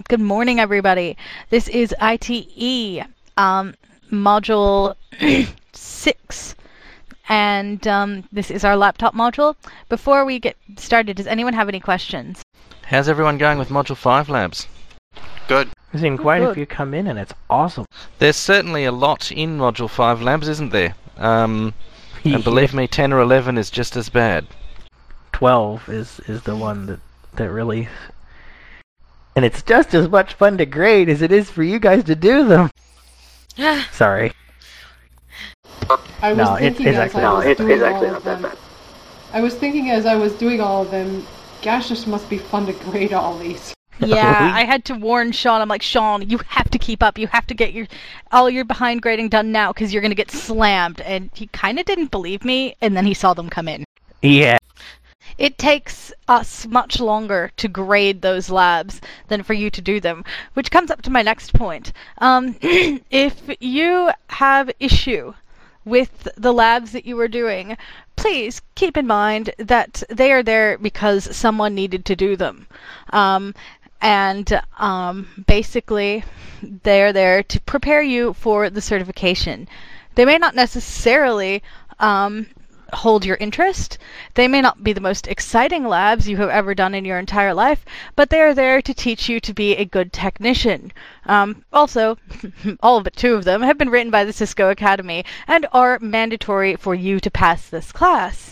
Good morning, everybody. This is ITE, module 6, and this is our laptop module. Before we get started, does anyone have any questions? How's everyone going with Module 5 labs? Good. I've seen quite a few come in, and it's awesome. There's certainly a lot in Module 5 labs, isn't there? And believe me, 10 or 11 is just as bad. 12 is the one that really... And it's just as much fun to grade as it is for you guys to do them. Sorry. I was thinking as I was doing all of them, gosh, this must be fun to grade all these. Yeah, I had to warn Sean. I'm like, Sean, you have to keep up. You have to get all your behind grading done now because you're going to get slammed. And he kind of didn't believe me, and then he saw them come in. Yeah. It takes us much longer to grade those labs than for you to do them, which comes up to my next point. If you have issue with the labs that you are doing, please keep in mind that they are there because someone needed to do them. Basically, they're there to prepare you for the certification. They may not necessarily hold your interest. They may not be the most exciting labs you have ever done in your entire life, but they are there to teach you to be a good technician. Also, all but 2 of them have been written by the Cisco Academy and are mandatory for you to pass this class.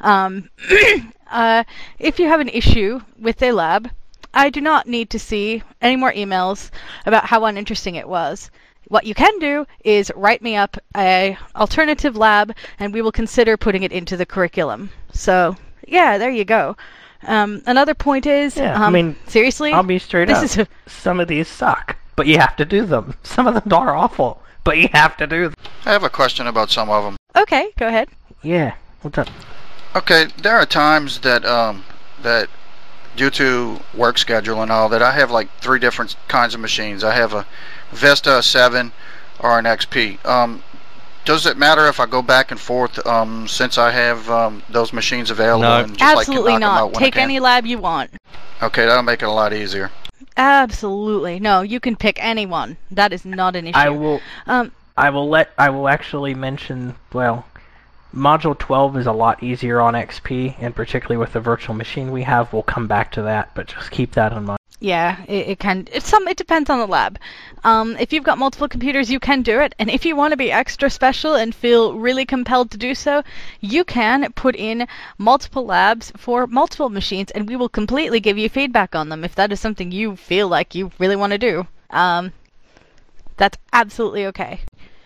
If you have an issue with a lab, I do not need to see any more emails about how uninteresting it was. What you can do is write me up a alternative lab, and we will consider putting it into the curriculum. So, yeah, there you go. Another point is, seriously, I'll be straight up. Some of these suck, but you have to do them. Some of them are awful, but you have to do them. I have a question about some of them. Okay, go ahead. Yeah, what's up? Okay, there are times that that due to work schedule and all that, I have like 3 different kinds of machines. I have a Vista, a 7, or an XP. Does it matter if I go back and forth since I have those machines available? No, and just, absolutely not. Take any lab you want. Okay, that'll make it a lot easier. Absolutely. No, you can pick any one. That is not an issue. I will actually mention, well, Module 12 is a lot easier on XP, and particularly with the virtual machine we have. We'll come back to that, but just keep that in mind. Yeah, it depends on the lab. If you've got multiple computers, you can do it, and if you want to be extra special and feel really compelled to do so, you can put in multiple labs for multiple machines, and we will completely give you feedback on them if that is something you feel like you really want to do. That's absolutely okay.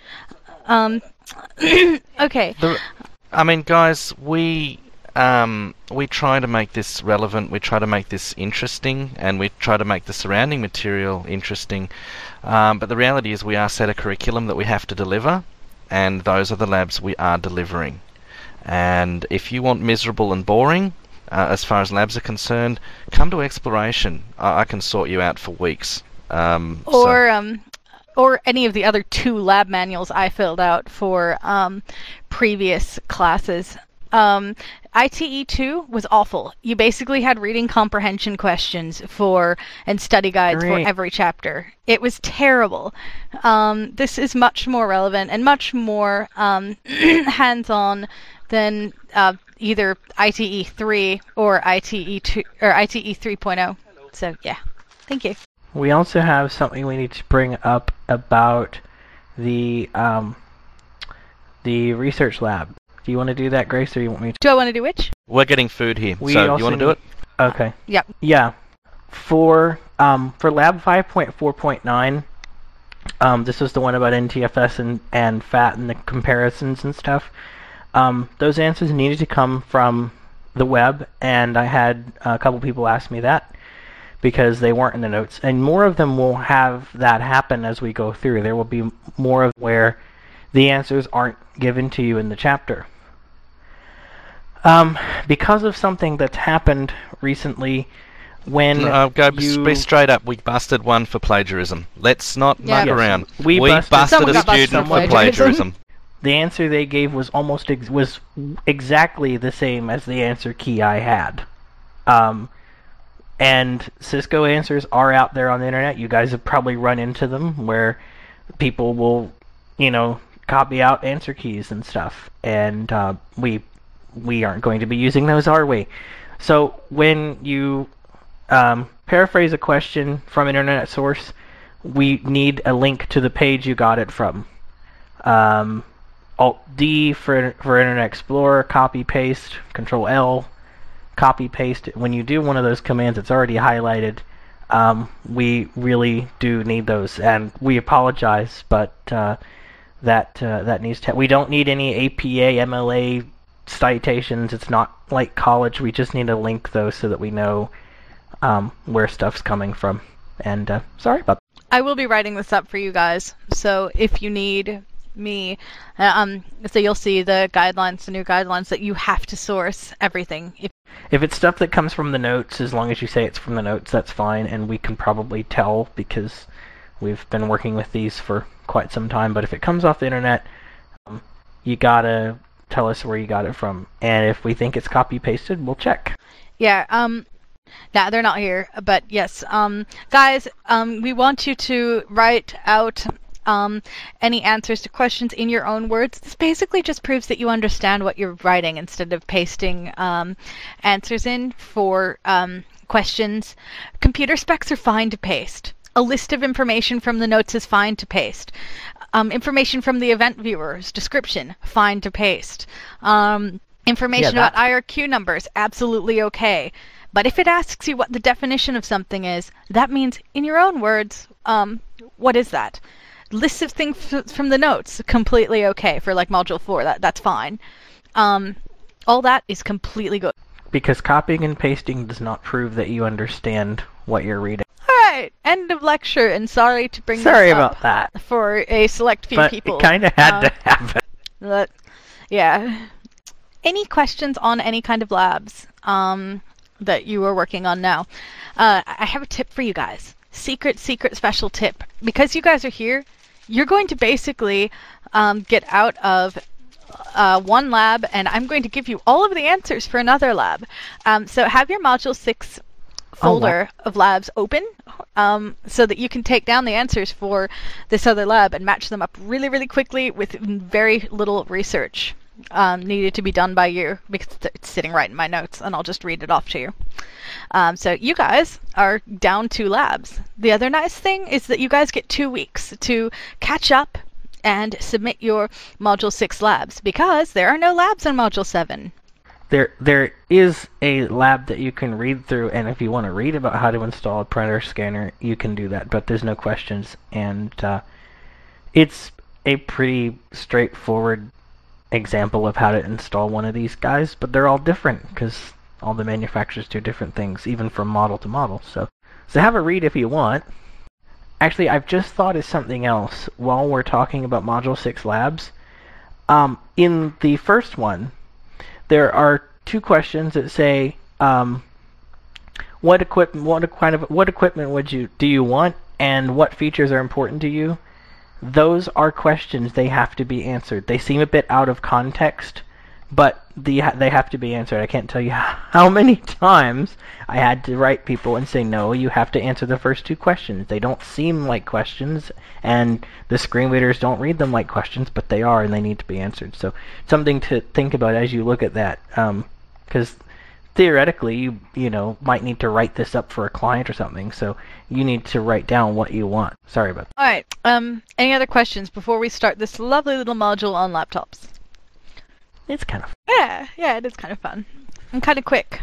Okay. Guys, we try to make this relevant, we try to make this interesting, and we try to make the surrounding material interesting. But the reality is we are set a curriculum that we have to deliver, and those are the labs we are delivering. And if you want miserable and boring, as far as labs are concerned, come to Exploration. I can sort you out for weeks. Or any of the other 2 lab manuals I filled out for previous classes. ITE 2 was awful. You basically had reading comprehension questions and study guides for every chapter. It was terrible. This is much more relevant and much more hands-on than either ITE 3 or ITE 2 or ITE 3.0. So yeah, thank you. We also have something we need to bring up about the research lab. Do you want to do that, Grace, or you want me to? Do I want to do which? We're getting food here, so you want to do it? Okay. Yep. Yeah. For lab 5.4.9, this was the one about NTFS and FAT and the comparisons and stuff. Those answers needed to come from the web, and I had a couple people ask me that because they weren't in the notes. And more of them will have that happen as we go through. There will be more of where the answers aren't given to you in the chapter. Because of something that's happened recently, when be straight up, we busted one for plagiarism. Let's not mug around. We busted a student for plagiarism. The answer they gave was exactly the same as the answer key I had. And Cisco answers are out there on the internet. You guys have probably run into them where people will, copy out answer keys and stuff. And we aren't going to be using those, are we? So when you paraphrase a question from an internet source, we need a link to the page you got it from. Alt-D for Internet Explorer, copy-paste, Control-L, copy-paste. When you do one of those commands, it's already highlighted. We really do need those, and we apologize, but that needs to... We don't need any APA, MLA citations. It's not like college. We just need a link, though, so that we know where stuff's coming from. And sorry about that. I will be writing this up for you guys, so if you need me, so you'll see the guidelines, the new guidelines, that you have to source everything. If it's stuff that comes from the notes, as long as you say it's from the notes, that's fine, and we can probably tell because we've been working with these for quite some time. But if it comes off the internet, you gotta tell us where you got it from, and if we think it's copy-pasted, we'll check. Yeah, nah, they're not here, but yes, guys, we want you to write out any answers to questions in your own words. This basically just proves that you understand what you're writing instead of pasting answers in for questions. Computer specs are fine to paste. A list of information from the notes is fine to paste. Information from the event viewer's description, fine to paste. Information about IRQ numbers, absolutely okay. But if it asks you what the definition of something is, that means, in your own words, what is that? Lists of things from the notes, completely okay for like Module 4, that's fine. All that is completely good. Because copying and pasting does not prove that you understand what you're reading. Alright, end of lecture, and sorry to bring Sorry this about up that. for a select few But people. it kind of had to happen. But, yeah. Any questions on any kind of labs that you are working on now? I have a tip for you guys. Secret special tip. Because you guys are here, you're going to basically get out of one lab, and I'm going to give you all of the answers for another lab. So have your Module 6 folder of labs open so that you can take down the answers for this other lab and match them up really, really quickly with very little research needed to be done by you, because it's sitting right in my notes, and I'll just read it off to you. So you guys are down 2 labs. The other nice thing is that you guys get 2 weeks to catch up and submit your Module 6 labs, because there are no labs in Module 7. There is a lab that you can read through, and if you want to read about how to install a printer scanner, you can do that, but there's no questions, and it's a pretty straightforward example of how to install one of these guys, but they're all different because all the manufacturers do different things, even from model to model. So have a read if you want. Actually, I've just thought of something else while we're talking about Module 6 labs. In the first one, there are 2 questions that say, what equipment do you want, and what features are important to you? Those are questions. They have to be answered. They seem a bit out of context, but they have to be answered. I can't tell you how many times I had to write people and say, no, you have to answer the first 2 questions. They don't seem like questions, and the screen readers don't read them like questions, but they are, and they need to be answered. So something to think about as you look at that, because theoretically, you might need to write this up for a client or something, so you need to write down what you want. Sorry about that. Alright, any other questions before we start this lovely little module on laptops? It's kind of fun. Yeah, it is kind of fun. And kind of quick.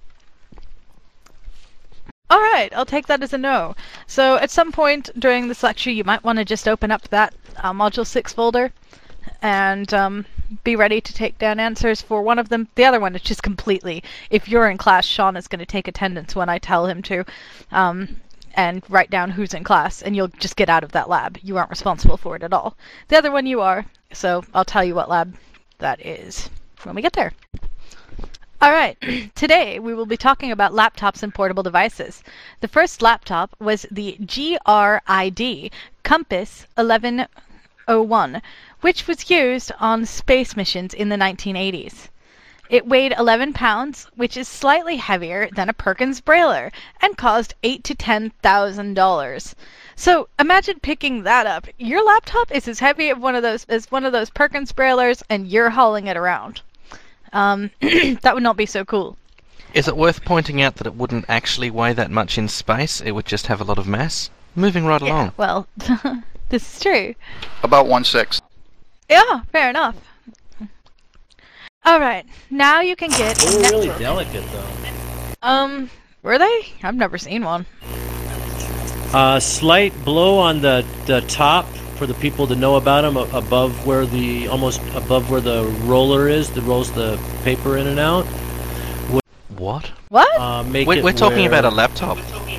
Alright, I'll take that as a no. So at some point during this lecture, you might want to just open up that Module 6 folder and be ready to take down answers for one of them. The other one is just completely, if you're in class, Sean is going to take attendance when I tell him to, and write down who's in class, and you'll just get out of that lab. You aren't responsible for it at all. The other one you are, so I'll tell you what lab that is when we get there. Alright, today we will be talking about laptops and portable devices. The first laptop was the GRID, Compass 1101, which was used on space missions in the 1980s. It weighed 11 pounds, which is slightly heavier than a Perkins Brailler, and cost $8,000 to $10,000. So imagine picking that up. Your laptop is as heavy as one of those Perkins Braillers, and you're hauling it around. That would not be so cool. Is it worth pointing out that it wouldn't actually weigh that much in space? It would just have a lot of mass? Moving right along. Yeah, well, this is true. About 1/6. Yeah, fair enough. Alright, now you can get They a were really netbook. delicate, though. Were they? I've never seen one. Slight blow on the top for the people to know about them, above where almost above where the roller is that rolls the paper in and out. What? What? We're talking about a laptop.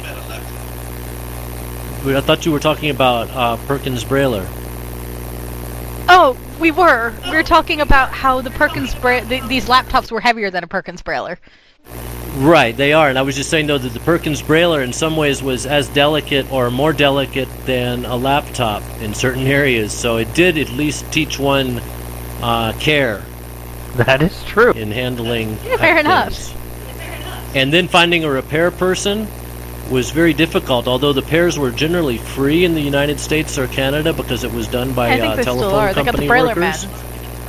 I thought you were talking about Perkins Brailler. Oh, we were. We were talking about how the these laptops were heavier than a Perkins Brailler. Right, they are, and I was just saying though that the Perkins Brailler in some ways was as delicate or more delicate than a laptop in certain areas, so it did at least teach one care That is true. in handling. Yeah, fair enough. things. And then finding a repair person was very difficult, although the pairs were generally free in the United States or Canada because it was done by I think they telephone still are. They got the company Brailler workers. man.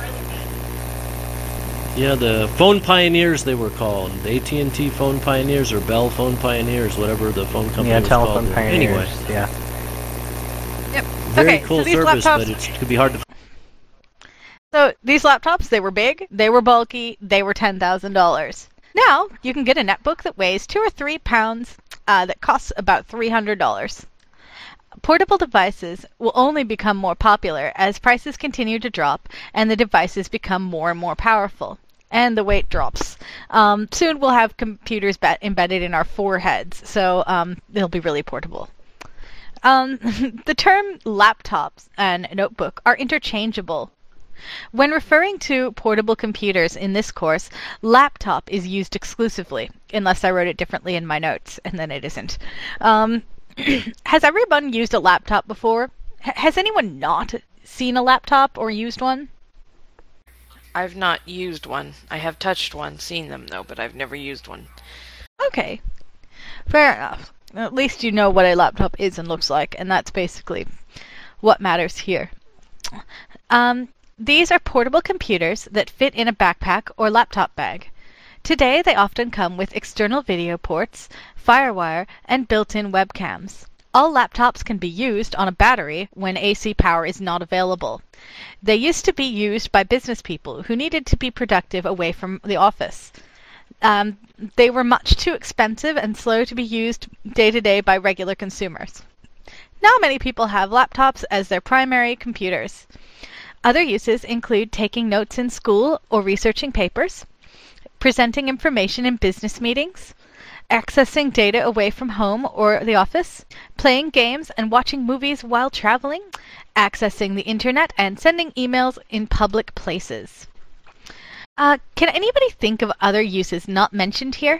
Yeah, the phone pioneers they were called. The AT&T phone pioneers or Bell phone pioneers, whatever the phone company Yeah, was telephone called. pioneers. Anyway, Yeah. Yep. very Okay, cool so these service, laptops. but it could be hard to. So these laptops, they were big, they were bulky, they were $10,000. Now you can get a netbook that weighs 2 or 3 pounds, that costs about $300. Portable devices will only become more popular as prices continue to drop and the devices become more and more powerful. And the weight drops. Soon we'll have computers embedded in our foreheads, so they'll be really portable. The term laptops and notebook are interchangeable. When referring to portable computers in this course, laptop is used exclusively, unless I wrote it differently in my notes, and then it isn't. Has everyone used a laptop before? Has anyone not seen a laptop or used one? I've not used one. I have touched one, seen them though, but I've never used one. Okay. Fair enough. At least you know what a laptop is and looks like, and that's basically what matters here. These are portable computers that fit in a backpack or laptop bag. Today they often come with external video ports, FireWire, and built-in webcams. All laptops can be used on a battery when AC power is not available. They used to be used by business people who needed to be productive away from the office. They were much too expensive and slow to be used day to day by regular consumers. Now many people have laptops as their primary computers. Other uses include taking notes in school or researching papers, presenting information in business meetings, accessing data away from home or the office, playing games and watching movies while traveling, accessing the internet, and sending emails in public places. Can anybody think of other uses not mentioned here?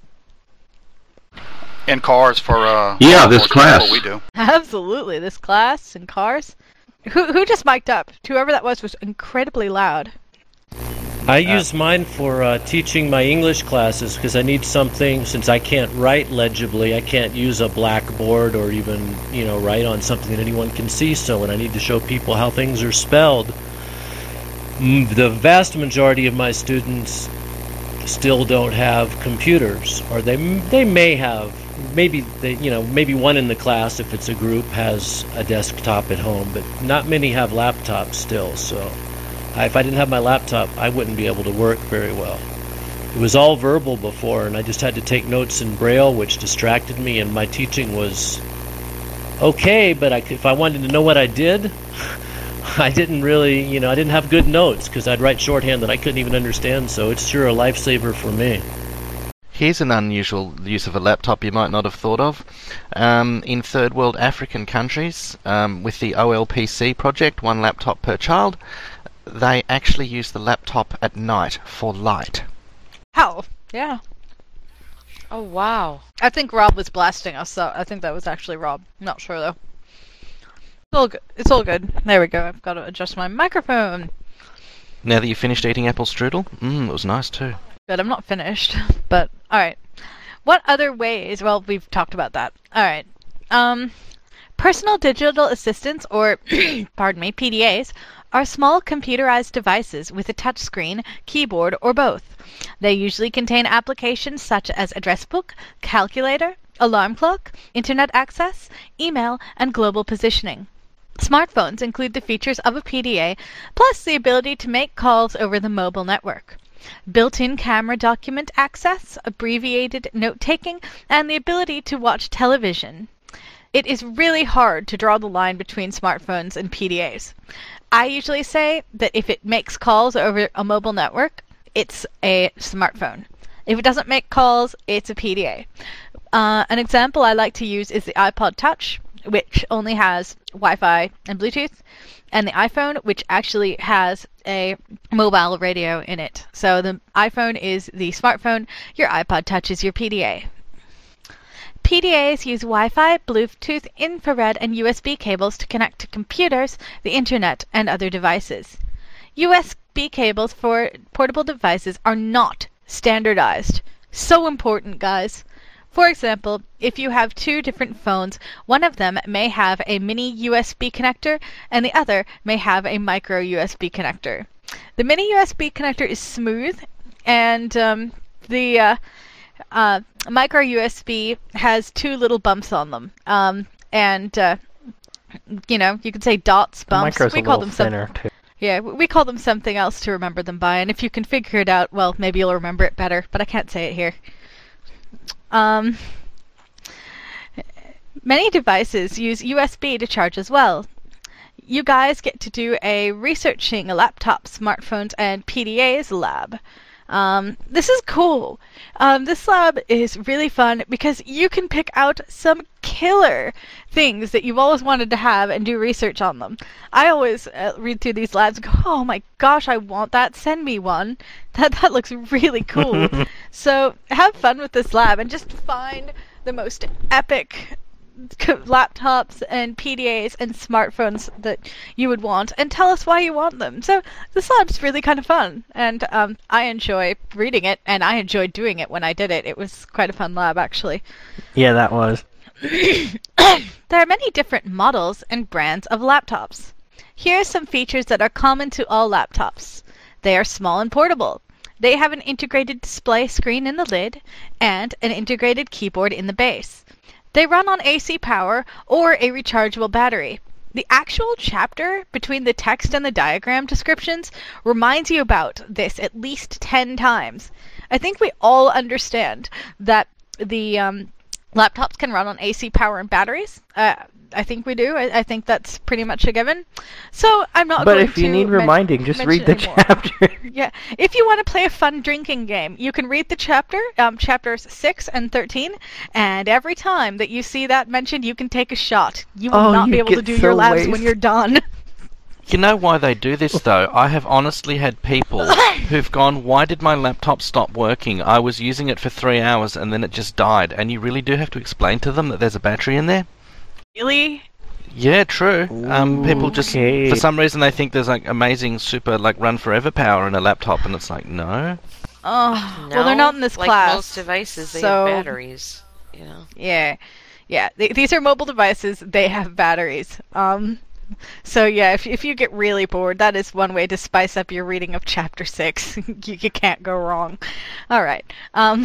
In cars for Yeah, this that's class. what we do. Absolutely, this class and cars. Who just mic'd up? Whoever that was incredibly loud. I use mine for teaching my English classes because I need something. Since I can't write legibly, I can't use a blackboard or even write on something that anyone can see. So when I need to show people how things are spelled, the vast majority of my students still don't have computers, or they may have. Maybe maybe one in the class, if it's a group, has a desktop at home, but not many have laptops still. So if I didn't have my laptop, I wouldn't be able to work very well. It was all verbal before, and I just had to take notes in Braille, which distracted me, and my teaching was okay, but if I wanted to know what I did, I didn't really, I didn't have good notes because I'd write shorthand that I couldn't even understand, so it's sure a lifesaver for me. Here's an unusual use of a laptop you might not have thought of. In third world African countries, with the OLPC project, one laptop per child, they actually use the laptop at night for light. How? Yeah. Oh, wow. I think Rob was blasting us, so I think that was actually Rob. I'm not sure, though. It's all good. It's all good. There we go. I've got to adjust my microphone. Now that you finished eating apple strudel, it was nice too. But I'm not finished. But alright. What other ways? Well, we've talked about that. Alright. Personal digital assistants, or pardon me, PDAs, are small computerized devices with a touchscreen, keyboard, or both. They usually contain applications such as address book, calculator, alarm clock, internet access, email, and global positioning. Smartphones include the features of a PDA, plus the ability to make calls over the mobile network. Built-in camera document access, abbreviated note-taking, and the ability to watch television. It is really hard to draw the line between smartphones and PDAs. I usually say that if it makes calls over a mobile network, it's a smartphone. If it doesn't make calls, it's a PDA. An example I like to use is the iPod Touch, which only has Wi-Fi and Bluetooth, and the iPhone, which actually has a mobile radio in it. So the iPhone is the smartphone, your iPod Touch is your PDA. PDAs use Wi-Fi, Bluetooth, infrared, and USB cables to connect to computers, the internet, and other devices. USB cables for portable devices are not standardized. So important, guys. For example, if you have two different phones, one of them may have a mini USB connector and the other may have a micro USB connector. The mini USB connector is smooth, and the micro USB has two little bumps on them. You could say dots, bumps. The micro's We a call little them thinner, too. Yeah, we call them something else to remember them by, and if you can figure it out, well, maybe you'll remember it better, but I can't say it here. Many devices use USB to charge as well. You guys get to do a researching laptop, smartphones, and PDAs lab. This is cool. This lab is really fun because you can pick out some killer things that you've always wanted to have and do research on them. I always read through these labs and go, oh my gosh, I want that. Send me one. That looks really cool. So have fun with this lab and just find the most epic laptops and PDAs and smartphones that you would want and tell us why you want them. So this lab's really kind of fun, and I enjoy reading it, and I enjoyed doing it when I did it. It was quite a fun lab, actually. Yeah, that was. There are many different models and brands of laptops. Here are some features that are common to all laptops. They are small and portable. They have an integrated display screen in the lid and an integrated keyboard in the base. They run on AC power or a rechargeable battery. The actual chapter between the text and the diagram descriptions reminds you about this at least 10 times. I think we all understand that the laptops can run on AC power and batteries. I think we do. I think that's pretty much a given. So I'm not But going if you to need reminding, just read the anymore. chapter. Yeah, if you want to play a fun drinking game, you can read the chapters 6 and 13, and every time that you see that mentioned, you can take a shot. You will not you be able to get do so your labs when wasted. you're done. You know why they do this, though? I have honestly had people who've gone, why did my laptop stop working? I was using it for 3 hours and then it just died. And you really do have to explain to them that there's a battery in there? Really? Yeah, true. People just, Okay. for some reason, they think there's like amazing super like run forever power in a laptop, and it's like, no. Oh, No, well, they're not in this like class. most devices, they so- have batteries. You know. Yeah. These are mobile devices. They have batteries. So yeah, if you get really bored, that is one way to spice up your reading of Chapter 6. you can't go wrong. All right. And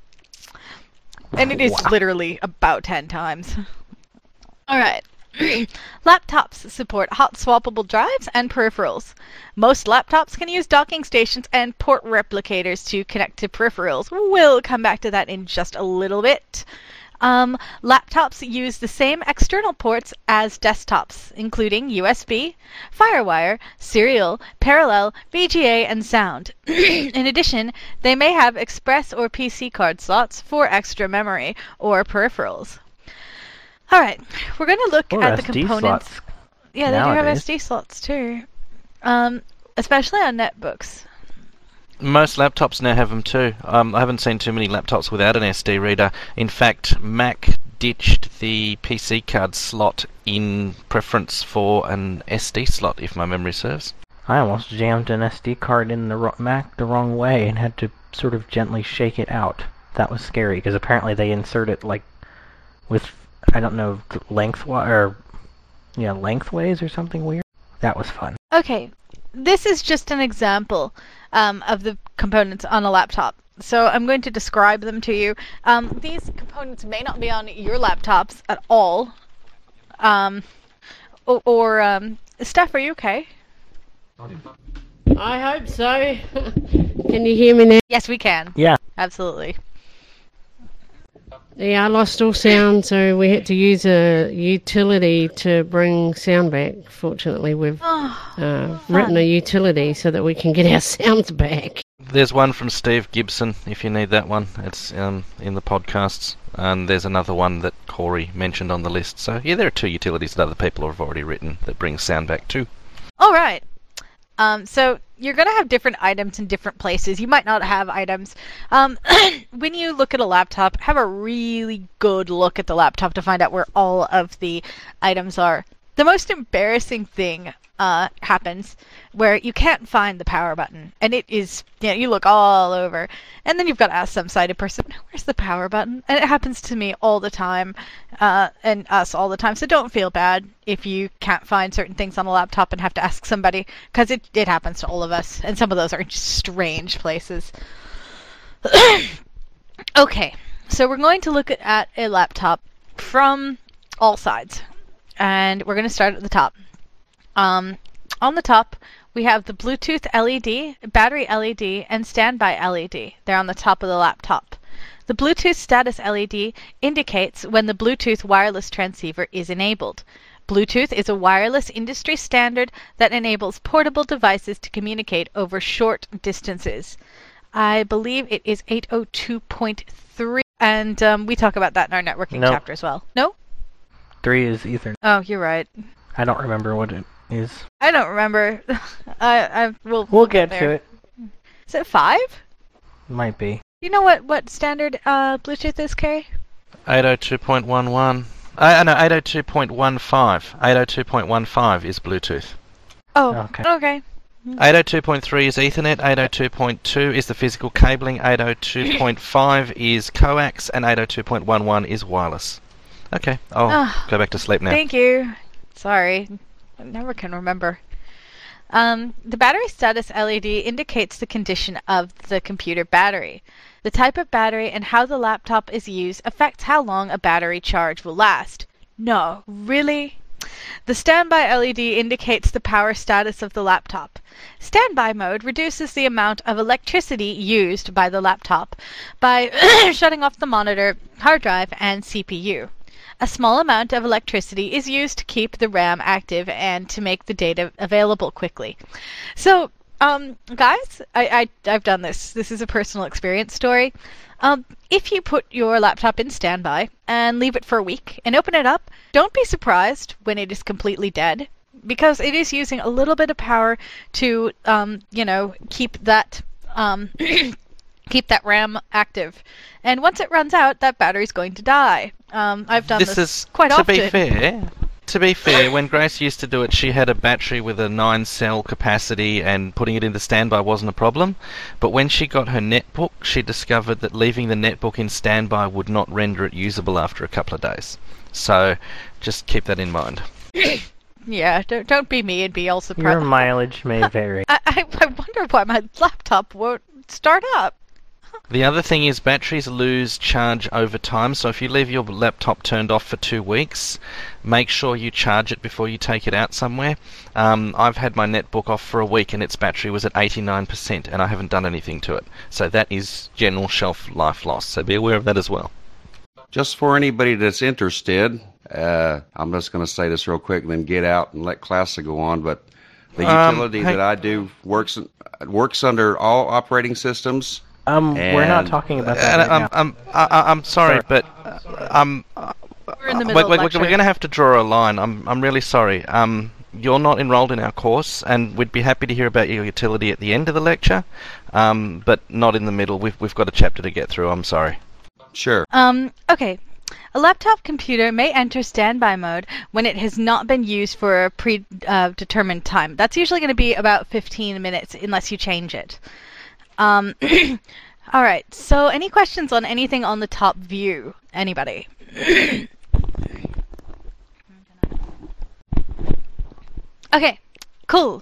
it is literally about 10 times. All right. Laptops support hot swappable drives and peripherals. Most laptops can use docking stations and port replicators to connect to peripherals. We'll come back to that in just a little bit. Laptops use the same external ports as desktops, including USB, FireWire, serial, parallel, VGA, and sound. In addition, they may have express or PC card slots for extra memory or peripherals. All right, we're going to look Or at the SD components. slots. Yeah, they nowadays. do have SD slots too, especially on netbooks. Most laptops now have them too. I haven't seen too many laptops without an SD reader. In fact, Mac ditched the PC card slot in preference for an SD slot, if my memory serves. I almost jammed an SD card in the Mac the wrong way and had to sort of gently shake it out. That was scary, because apparently they insert it, like, with, I don't know, lengthways or something weird. That was fun. Okay, this is just an example of the components on a laptop. So I'm going to describe them to you. These components may not be on your laptops at all. Steph, are you okay? I hope so. Can you hear me now? Yes, we can. Yeah. Absolutely. Yeah, I lost all sound, so we had to use a utility to bring sound back. Fortunately, we've written a utility so that we can get our sounds back. There's one from Steve Gibson, if you need that one. It's in the podcasts. And there's another one that Corey mentioned on the list. So, yeah, there are 2 utilities that other people have already written that bring sound back too. All right. So you're going to have different items in different places. You might not have items. When you look at a laptop, have a really good look at the laptop to find out where all of the items are. The most embarrassing thing happens where you can't find the power button, and it is, you look all over, and then you've got to ask some sighted person, where's the power button? And it happens to me all the time, and us all the time, so don't feel bad if you can't find certain things on a laptop and have to ask somebody, because it happens to all of us, and some of those are just strange places. Okay, so we're going to look at a laptop from all sides, and we're going to start at the top. On the top, we have the Bluetooth LED, battery LED, and standby LED. They're on the top of the laptop. The Bluetooth status LED indicates when the Bluetooth wireless transceiver is enabled. Bluetooth is a wireless industry standard that enables portable devices to communicate over short distances. I believe it is 802.3, and we talk about that in our networking chapter as well. No? 3 is Ethernet. Oh, you're right. I don't remember what it is. I don't remember. We'll get to it. Is it 5? Might be. You know what standard Bluetooth is, Carrie? 802.11. No, 802.15. 802.15 is Bluetooth. Oh, Okay. okay. 802.3 is Ethernet, 802.2 is the physical cabling, 802.5 is coax, and 802.11 is wireless. Okay, I'll go back to sleep now. Thank you. Sorry, I never can remember. The battery status LED indicates the condition of the computer battery. The type of battery and how the laptop is used affects how long a battery charge will last. No, really? The standby LED indicates the power status of the laptop. Standby mode reduces the amount of electricity used by the laptop by shutting off the monitor, hard drive, and CPU. A small amount of electricity is used to keep the RAM active and to make the data available quickly. So, guys, I've done this. This is a personal experience story. If you put your laptop in standby and leave it for a week and open it up, don't be surprised when it is completely dead, because it is using a little bit of power to, keep that keep that RAM active. And once it runs out, that battery's going to die. I've done this quite often. To be fair, when Grace used to do it, she had a battery with a 9-cell capacity, and putting it into standby wasn't a problem. But when she got her netbook, she discovered that leaving the netbook in standby would not render it usable after a couple of days. So just keep that in mind. Yeah, don't be me and be all surprised. Your mileage may vary. I wonder why my laptop won't start up. The other thing is batteries lose charge over time, so if you leave your laptop turned off for 2 weeks, make sure you charge it before you take it out somewhere. I've had my netbook off for a week and its battery was at 89% and I haven't done anything to it. So that is general shelf life loss, so be aware of that as well. Just for anybody that's interested, I'm just going to say this real quick and then get out and let Classic go on, but the utility that I do works under all operating systems. We're not talking about that right now. I'm sorry, but We're in the middle of lecture. we're going to have to draw a line. I'm really sorry. You're not enrolled in our course, and we'd be happy to hear about your utility at the end of the lecture, but not in the middle. We've got a chapter to get through. I'm sorry. Sure. Okay. A laptop computer may enter standby mode when it has not been used for a predetermined time. That's usually going to be about 15 minutes unless you change it. All right, so any questions on anything on the top view? Anybody? Okay, cool.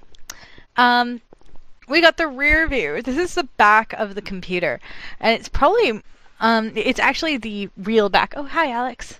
We got the rear view. This is the back of the computer, and it's probably it's actually the real back. Oh, hi, Alex.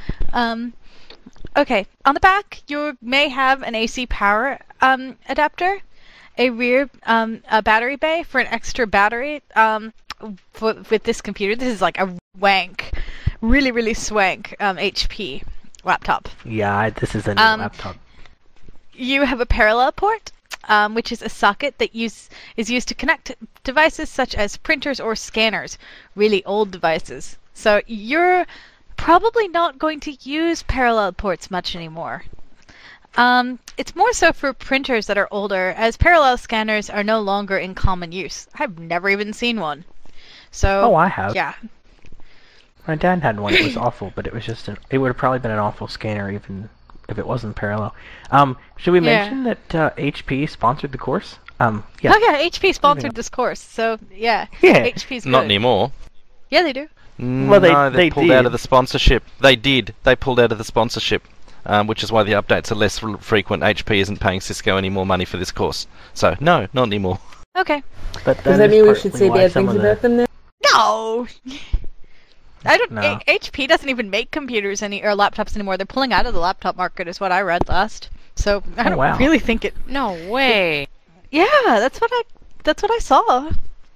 Okay, on the back you may have an AC power adapter, a rear a battery bay for an extra battery. With this computer, this is like a really swank HP laptop. Yeah, this is a new laptop. You have a parallel port, which is a socket that is used to connect devices such as printers or scanners, really old devices. So you're probably not going to use parallel ports much anymore. It's more so for printers that are older, as parallel scanners are no longer in common use. I've never even seen one. So, oh, I have. Yeah. My dad had one. It was awful, but it was just it would have probably been an awful scanner even if it wasn't parallel. Should we mention that HP sponsored the course? Yeah. Oh yeah, HP sponsored this course, so yeah. HP's good. Not anymore. Yeah, they do. Well, they pulled out of the sponsorship. They did. They pulled out of the sponsorship, which is why the updates are less frequent. HP isn't paying Cisco any more money for this course. So, no, not anymore. Okay. But does that mean we should say bad things about them then? No! I don't. No. HP doesn't even make computers or laptops anymore. They're pulling out of the laptop market, is what I read last. So I don't really think it. No way. Yeah, that's what I saw.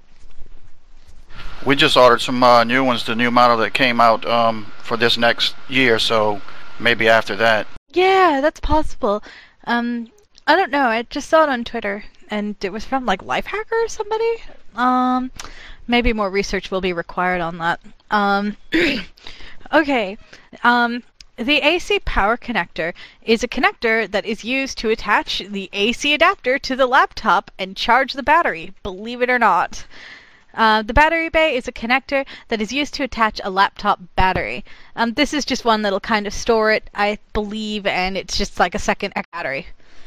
We just ordered some new ones, the new model that came out for this next year, so maybe after that. Yeah, that's possible. I don't know. I just saw it on Twitter, and it was from like Lifehacker or somebody. Maybe more research will be required on that. Okay. The AC power connector is a connector that is used to attach the AC adapter to the laptop and charge the battery, believe it or not. The battery bay is a connector that is used to attach a laptop battery. This is just one that'll kind of store it, I believe, and it's just like a second battery.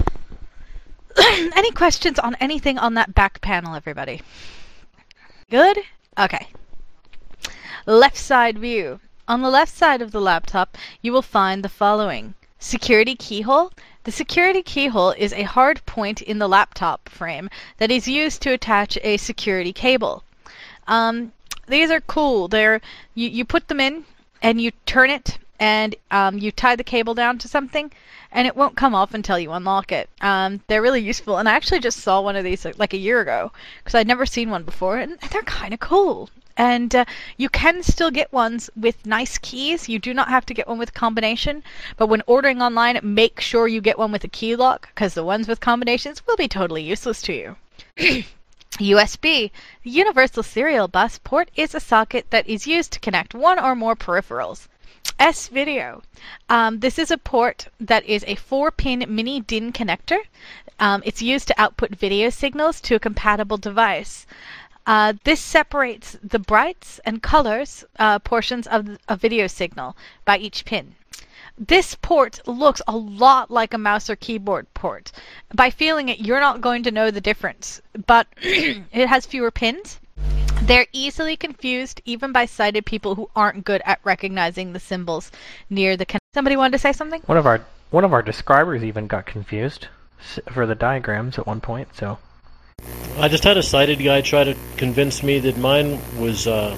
Any questions on anything on that back panel, everybody? Good? Okay. Left side view. On the left side of the laptop, you will find the following. Security keyhole. The security keyhole is a hard point in the laptop frame that is used to attach a security cable. These are cool. You put them in and you turn it and you tie the cable down to something and it won't come off until you unlock it. They're really useful, and I actually just saw one of these like a year ago because I'd never seen one before, and they're kind of cool. And you can still get ones with nice keys. You do not have to get one with a combination, but when ordering online, make sure you get one with a key lock because the ones with combinations will be totally useless to you. USB. The Universal Serial Bus port is a socket that is used to connect one or more peripherals. S-Video. This is a port that is a 4-pin mini DIN connector. It's used to output video signals to a compatible device. This separates the brights and colors portions of a video signal by each pin. This port looks a lot like a mouse or keyboard port. By feeling it, you're not going to know the difference, but it has fewer pins. They're easily confused even by sighted people who aren't good at recognizing the symbols near the Somebody wanted to say something? One of our describers even got confused for the diagrams at one point, so I just had a sighted guy try to convince me that mine was a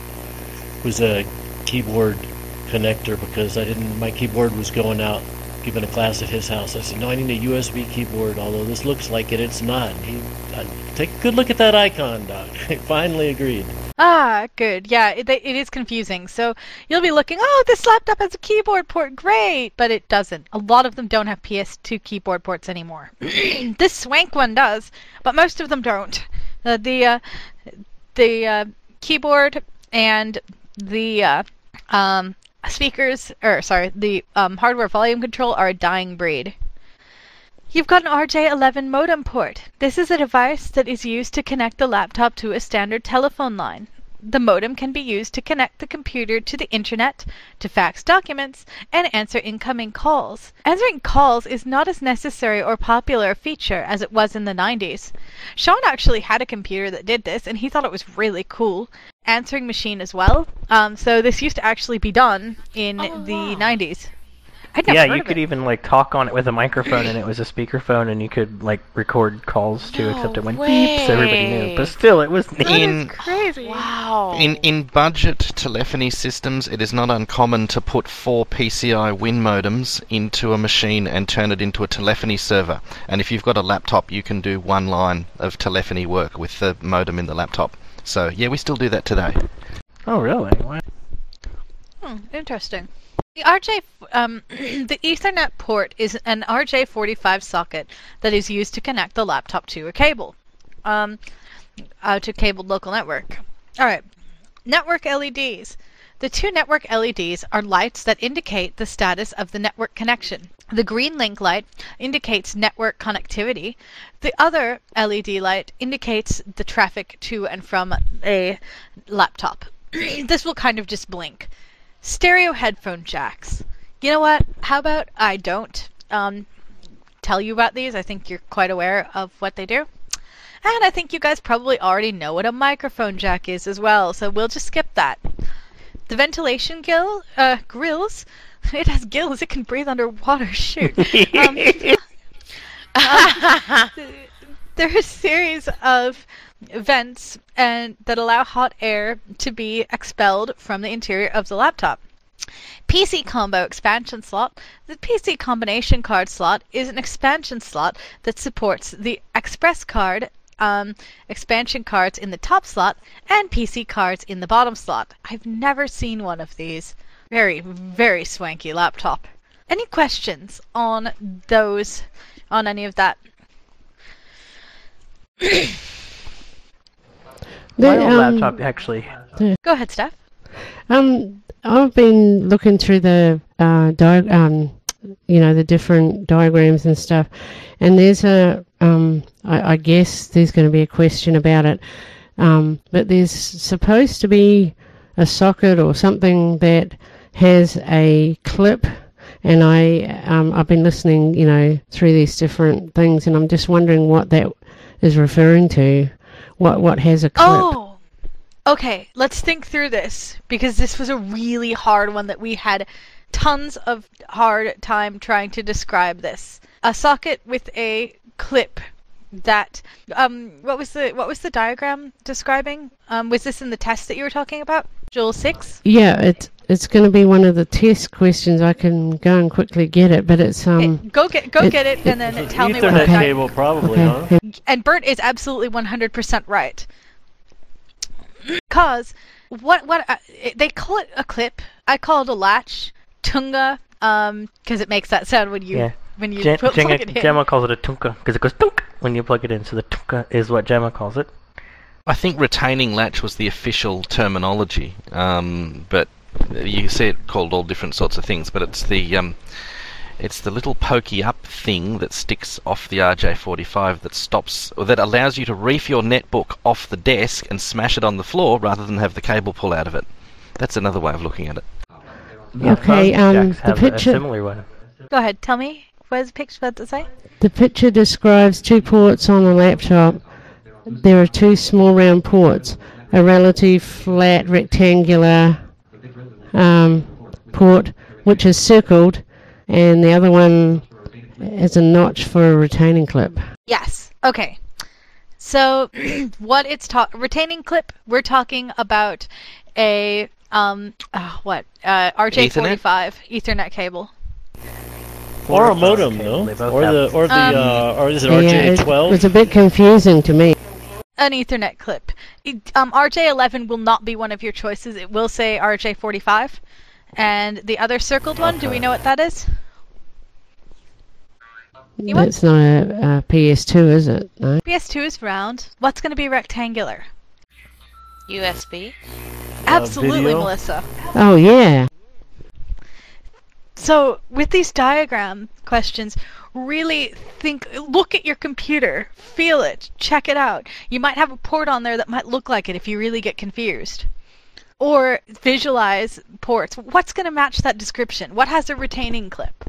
keyboard connector because my keyboard was going out giving a class at his house. I said, no, I need a USB keyboard, although this looks like it, it's not. Take a good look at that icon, Doc. I finally agreed. Ah, good. Yeah, it is confusing. So you'll be looking, oh, this laptop has a keyboard port, great, but it doesn't. A lot of them don't have PS2 keyboard ports anymore. This swank one does, but most of them don't. The keyboard and the speakers, the hardware volume control are a dying breed. You've got an RJ11 modem port. This is a device that is used to connect the laptop to a standard telephone line. The modem can be used to connect the computer to the internet, to fax documents, and answer incoming calls. Answering calls is not as necessary or popular a feature as it was in the 90s. Sean actually had a computer that did this, and he thought it was really cool. Answering machine as well. So this used to actually be done in the 90s. Yeah, you could even like talk on it with a microphone, and it was a speakerphone, and you could like record calls too, except it went beep, so everybody knew. But still, it was neat. Crazy. Wow. In budget telephony systems, it is not uncommon to put 4 PCI Win modems into a machine and turn it into a telephony server. And if you've got a laptop, you can do 1 line of telephony work with the modem in the laptop. So yeah, we still do that today. Oh, really? Wow. Interesting. The Ethernet port is an RJ45 socket that is used to connect the laptop to a cable, to cabled local network. All right, network LEDs. The 2 network LEDs are lights that indicate the status of the network connection. The green link light indicates network connectivity. The other LED light indicates the traffic to and from a laptop. This will kind of just blink. Stereo headphone jacks. You know what? How about I don't tell you about these? I think you're quite aware of what they do. And I think you guys probably already know what a microphone jack is as well, so we'll just skip that. The ventilation grills. It has gills. It can breathe underwater. Shoot. There are a series of vents that allow hot air to be expelled from the interior of the laptop. PC combo expansion slot. The PC combination card slot is an expansion slot that supports the express card expansion cards in the top slot and PC cards in the bottom slot. I've never seen one of these. Very, very swanky laptop. Any questions on those, on any of that? My old laptop, actually. Go ahead, Steph. I've been looking through the the different diagrams and stuff, and there's I guess there's going to be a question about it, but there's supposed to be a socket or something that has a clip, and I've been listening, through these different things, and I'm just wondering what that is referring to. What has a clip? Oh, okay. Let's think through this, because this was a really hard one that we had tons of hard time trying to describe this. A socket with a clip that what was the diagram describing? Was this in the test that you were talking about? Joel 6? Yeah, it's going to be one of the test questions. I can go and quickly get it, but it's Go get it, and then tell me what Ethernet cable, probably, huh? And Bert is absolutely 100% right. Because what they call it a clip. I call it a latch, tunga, because it makes that sound when you plug it in. Gemma calls it a tunka because it goes tunk when you plug it in. So the tunka is what Gemma calls it. I think retaining latch was the official terminology, but you see it called all different sorts of things. But it's the little pokey up thing that sticks off the RJ45 that allows you to reef your netbook off the desk and smash it on the floor rather than have the cable pull out of it. That's another way of looking at it. Okay, the picture. A similar one. Go ahead, tell me. What is the picture about to say? The picture describes 2 ports on a laptop. There are 2 small round ports, a relative flat rectangular port which is circled, and the other one is a notch for a retaining clip. Yes. Okay. So what it's retaining clip, we're talking about a RJ45 Ethernet cable. Or a modem, no? Or is it RJ12? It's a bit confusing to me. An Ethernet clip. RJ11 will not be one of your choices. It will say RJ45. And the other circled one, do we know what that is? That's not a PS2, is it? No? PS2 is round. What's going to be rectangular? USB. Absolutely, Melissa. Oh, yeah. So with these diagram questions, really look at your computer, feel it, check it out. You might have a port on there that might look like it if you really get confused. Or visualize ports. What's going to match that description? What has a retaining clip?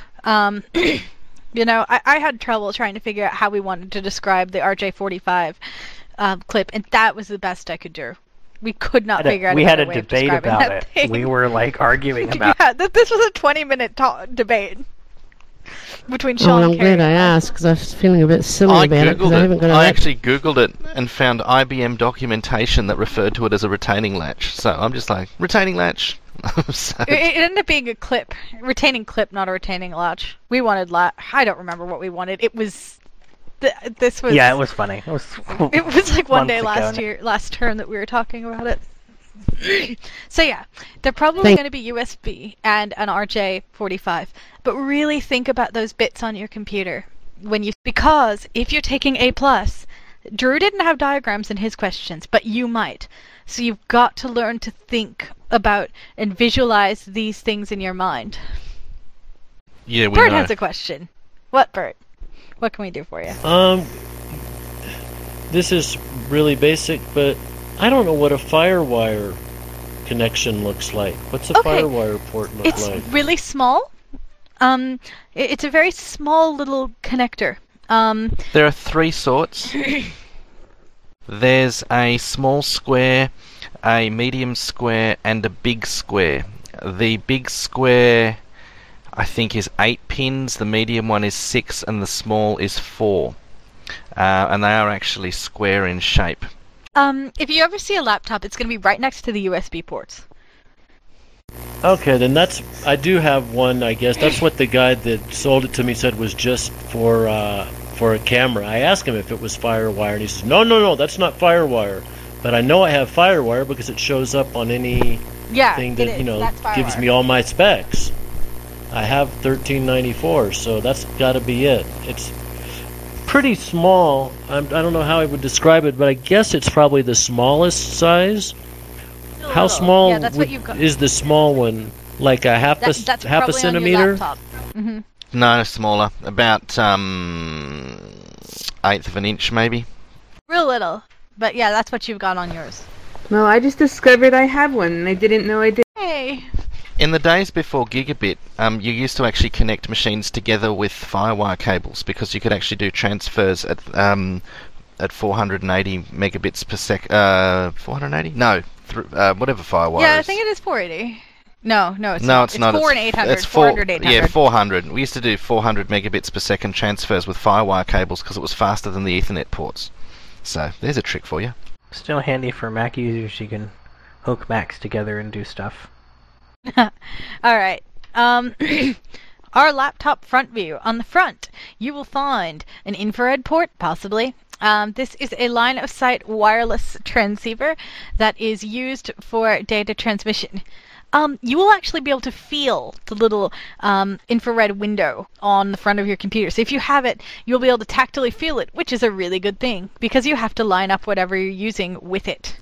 You know, I had trouble trying to figure out how we wanted to describe the RJ45 clip, and that was the best I could do. We could not figure out. We had a way debate of about it. Thing. We were like arguing about. Yeah, this was a 20-minute debate between Sean. I'm glad I asked because I was feeling a bit silly about it because I haven't got. I actually Googled it and found IBM documentation that referred to it as a retaining latch. So I'm just like, retaining latch. So. It ended up being a clip, retaining clip, not a retaining latch. We wanted I don't remember what we wanted. It was. This was. Yeah, it was funny. It was like one day last term that we were talking about it. So yeah, they're probably going to be USB and an RJ45, but really think about those bits on your computer because if you're taking A+, Drew didn't have diagrams in his questions, but you might. So you've got to learn to think about and visualize these things in your mind. Yeah, Bert has a question. What, Bert? What can we do for you? This is really basic, but I don't know what a FireWire connection looks like. What's a FireWire port look like? It's really small. It's a very small little connector. There are three sorts. There's a small square, a medium square, and a big square. The big square, I think, is 8 pins, the medium one is 6, and the small is 4. And they are actually square in shape. If you ever see a laptop, it's going to be right next to the USB ports. Okay, then I do have one, I guess. That's what the guy that sold it to me said was just for a camera. I asked him if it was FireWire, and he says, no, that's not FireWire. But I know I have FireWire because it shows up on any thing that, gives me all my specs. I have 1394, so that's got to be it. It's pretty small. I don't know how I would describe it, but I guess it's probably the smallest size. How small is the small one? Like a half a centimeter? Mm-hmm. No, smaller. About 1/8 of an inch, maybe. Real little. But yeah, that's what you've got on yours. No, I just discovered I have one, and I didn't know I did. Hey. In the days before Gigabit, you used to actually connect machines together with FireWire cables because you could actually do transfers at 480 megabits per second. 480? No, whatever FireWire is. Yeah, I think it is 480. No, it's not. It's 4 and 800. It's 400, 800. Yeah, 400. We used to do 400 megabits per second transfers with FireWire cables because it was faster than the Ethernet ports. So there's a trick for you. Still handy for Mac users. You can hook Macs together and do stuff. All right. Our laptop front view. On the front, you will find an infrared port, possibly. This is a line-of-sight wireless transceiver that is used for data transmission. You will actually be able to feel the little infrared window on the front of your computer. So if you have it, you'll be able to tactily feel it, which is a really good thing because you have to line up whatever you're using with it.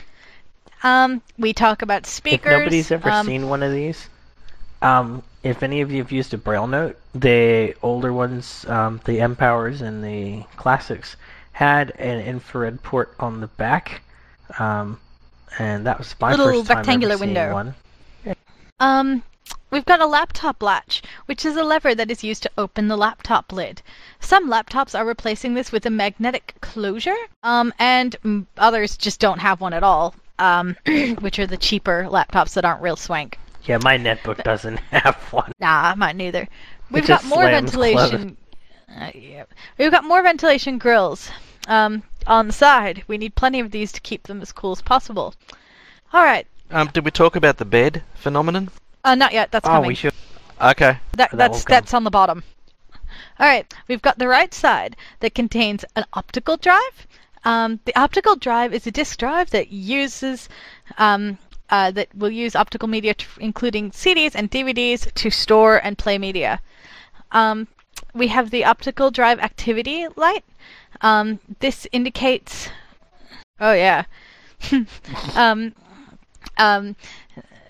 We talk about speakers. If nobody's ever seen one of these, if any of you have used a Braille note, the older ones, the M-Powers and the Classics, had an infrared port on the back, and that was my first time rectangular ever seeing window. one. We've got a laptop latch, which is a lever that is used to open the laptop lid. Some laptops are replacing this with a magnetic closure, and others just don't have one at all, which are the cheaper laptops that aren't real swank. Yeah, my netbook doesn't have one. Nah, mine neither. We've got more ventilation. Yeah. We've got more ventilation grills on the side. We need plenty of these to keep them as cool as possible. All right. Did we talk about the bed phenomenon? Not yet. That's coming. We should. Okay. That's on the bottom. All right. We've got the right side that contains an optical drive. The optical drive is a disk drive that uses that will use optical media, including CDs and DVDs, to store and play media. We have the optical drive activity light. This indicates. Oh yeah.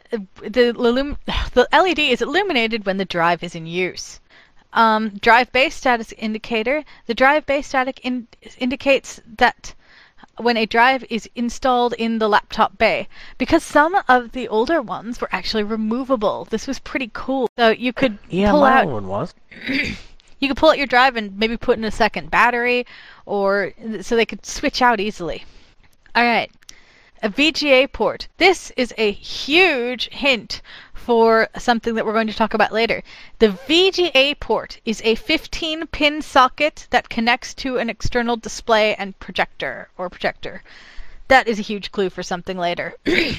the LED is illuminated when the drive is in use. Drive base status indicator. The drive base status indicates that when a drive is installed in the laptop bay. Because some of the older ones were actually removable. This was pretty cool. So you could pull my out. old one was. You could pull out your drive and maybe put in a second battery, or so they could switch out easily. All right. A VGA port. This is a huge hint for something that we're going to talk about later. The VGA port is a 15-pin socket that connects to an external display and projector. That is a huge clue for something later.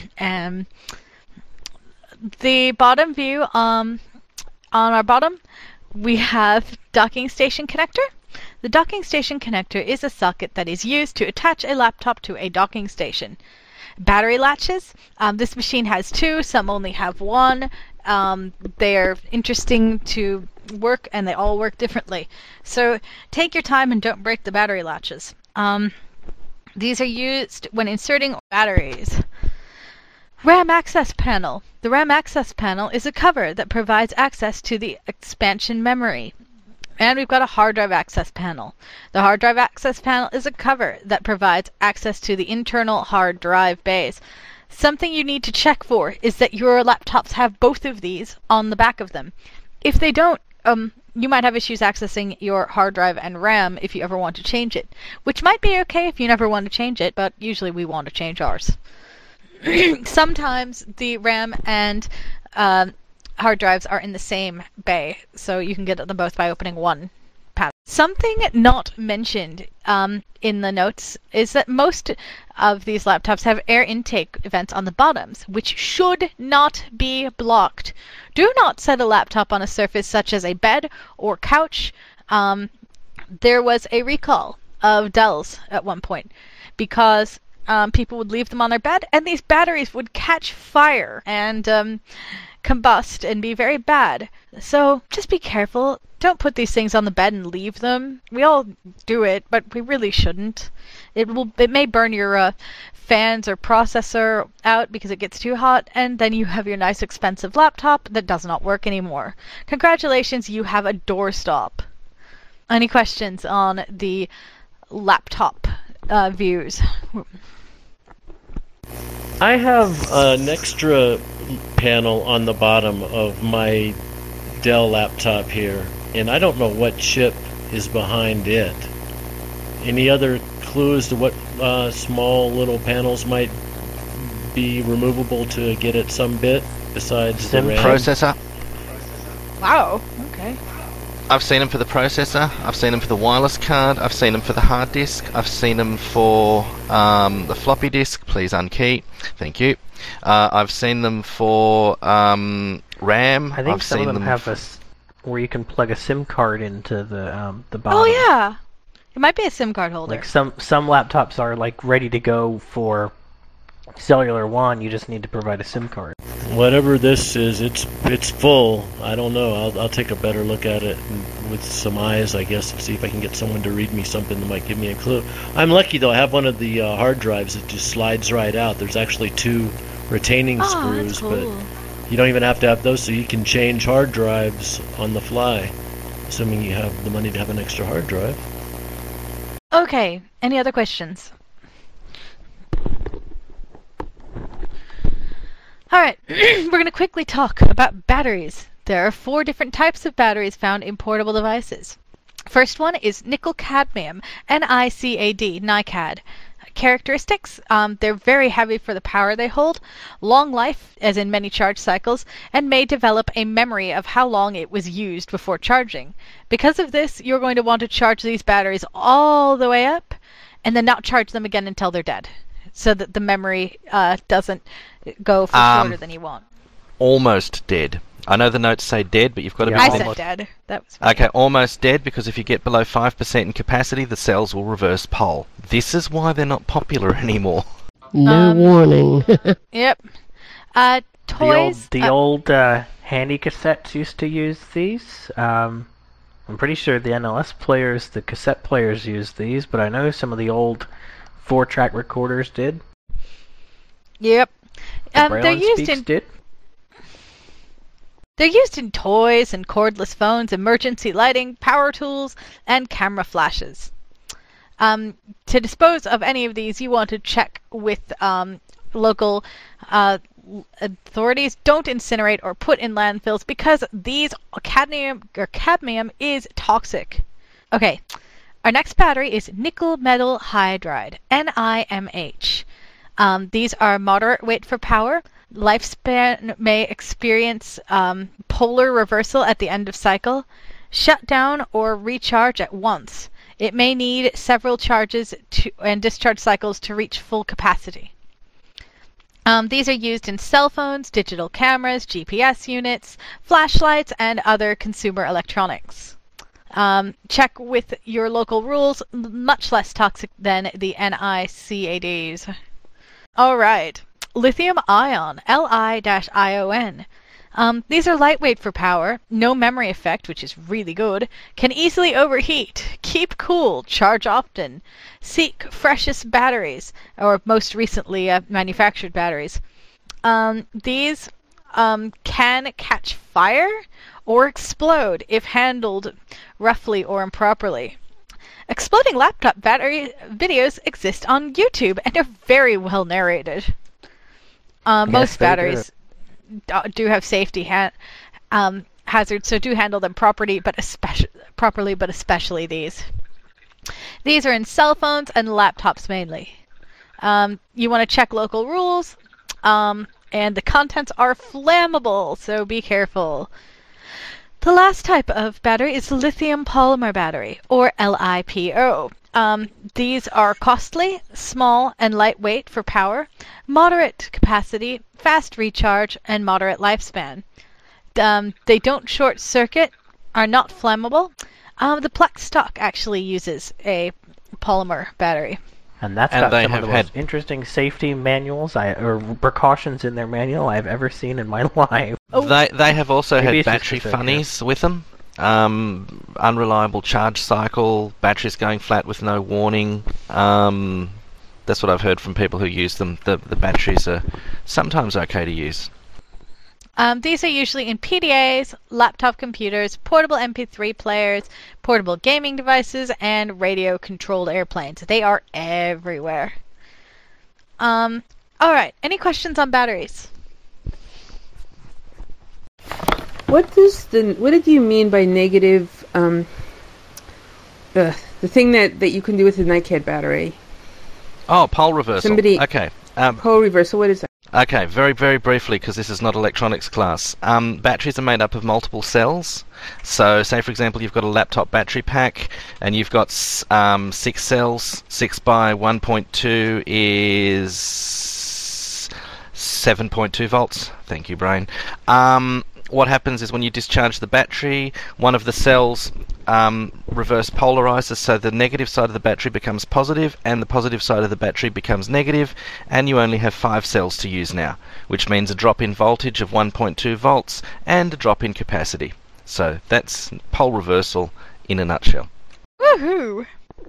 The bottom view, on our bottom, we have docking station connector. The docking station connector is a socket that is used to attach a laptop to a docking station. Battery latches. This machine has 2, some only have 1. They're interesting to work, and they all work differently. So take your time and don't break the battery latches. These are used when inserting batteries. RAM access panel. The RAM access panel is a cover that provides access to the expansion memory. And we've got a hard drive access panel. The hard drive access panel is a cover that provides access to the internal hard drive bays. Something you need to check for is that your laptops have both of these on the back of them. If they don't, you might have issues accessing your hard drive and RAM if you ever want to change it, which might be okay if you never want to change it, but usually we want to change ours. Sometimes the RAM and hard drives are in the same bay, so you can get at them both by opening one panel. Something not mentioned in the notes is that most of these laptops have air intake vents on the bottoms, which should not be blocked. Do not set a laptop on a surface such as a bed or couch. There was a recall of Dells at one point because people would leave them on their bed, and these batteries would catch fire and combust and be very bad. So just be careful. Don't put these things on the bed and leave them. We all do it, but we really shouldn't. It may burn your fans or processor out because it gets too hot, and then you have your nice expensive laptop that does not work anymore. Congratulations, you have a doorstop. Any questions on the laptop views? I have an extra panel on the bottom of my Dell laptop here, and I don't know what chip is behind it. Any other clues to what small little panels might be removable to get at some bit besides the RAM? Processor. Wow, okay. I've seen them for the processor, I've seen them for the wireless card, I've seen them for the hard disk, I've seen them for the floppy disk, please unkey, thank you. I've seen them for RAM. I think I've some seen of them have where you can plug a SIM card into the bottom. Oh yeah, it might be a SIM card holder. Like some laptops are like ready to go for cellular WAN. You just need to provide a SIM card. Whatever this is, it's full. I don't know. I'll take a better look at it with some eyes, I guess, and see if I can get someone to read me something that might give me a clue. I'm lucky though. I have one of the hard drives that just slides right out. There's actually 2 retaining screws, cool. But you don't even have to have those, so you can change hard drives on the fly, assuming you have the money to have an extra hard drive. Okay, any other questions? Alright, we're going to quickly talk about batteries. There are 4 different types of batteries found in portable devices. First one is nickel-cadmium, NiCad, NiCad. Characteristics, they're very heavy for the power they hold, long life, as in many charge cycles, and may develop a memory of how long it was used before charging. Because of this, you're going to want to charge these batteries all the way up, and then not charge them again until they're dead, so that the memory doesn't go for shorter than you want. Almost dead. I know the notes say dead, but you've got to be I almost... said dead. That was funny. Okay, almost dead, because if you get below 5% in capacity, the cells will reverse pol. This is why they're not popular anymore. No warning. Yep. Toys. The old handy cassettes used to use these. I'm pretty sure the NLS players, the cassette players used these, but I know some of the old 4-track recorders did. Yep. The They're Braille used Speaks in... did. They're used in toys and cordless phones, emergency lighting, power tools, and camera flashes. To dispose of any of these, you want to check with local authorities. Don't incinerate or put in landfills because these cadmium is toxic. Okay, our next battery is nickel metal hydride, NiMH. These are moderate weight for power. Lifespan may experience polar reversal at the end of cycle, shut down or recharge at once. It may need several charges and discharge cycles to reach full capacity. These are used in cell phones, digital cameras, GPS units, flashlights, and other consumer electronics. Check with your local rules, much less toxic than the NiCads. All right. Lithium ion, Li-ion. These are lightweight for power, no memory effect, which is really good, can easily overheat, keep cool, charge often, seek freshest batteries, or most recently manufactured batteries. These can catch fire or explode if handled roughly or improperly. Exploding laptop battery videos exist on YouTube and are very well narrated. Most batteries do have safety hazards, so do handle them properly, but especially these. These are in cell phones and laptops mainly. You want to check local rules, and the contents are flammable, so be careful. The last type of battery is lithium polymer battery, or LiPo. These are costly, small, and lightweight for power, moderate capacity, fast recharge, and moderate lifespan. They don't short circuit, are not flammable. The Plex stock actually uses a polymer battery. And that's got some of the most interesting safety manuals or precautions in their manual I've ever seen in my life. Oh. They have also had battery funnies with them. Unreliable charge cycle, batteries going flat with no warning. That's what I've heard from people who use them. The batteries are sometimes okay to use. These are usually in PDAs, laptop computers, portable MP3 players, portable gaming devices, and radio-controlled airplanes. They are everywhere. All right. Any questions on batteries? What did you mean by negative? The thing that you can do with the NiCad battery. Oh, pole reversal. Okay. Pole reversal. What is that? Okay, very, very briefly, because this is not electronics class. Batteries are made up of multiple cells. So, say for example, you've got a laptop battery pack, and you've got 6 cells. 6 by 1.2 is 7.2 volts. Thank you, brain. What happens is when you discharge the battery, one of the cells reverse polarizes, so the negative side of the battery becomes positive and the positive side of the battery becomes negative, and you only have 5 cells to use now, which means a drop in voltage of 1.2 volts and a drop in capacity. So that's pole reversal in a nutshell. Woohoo!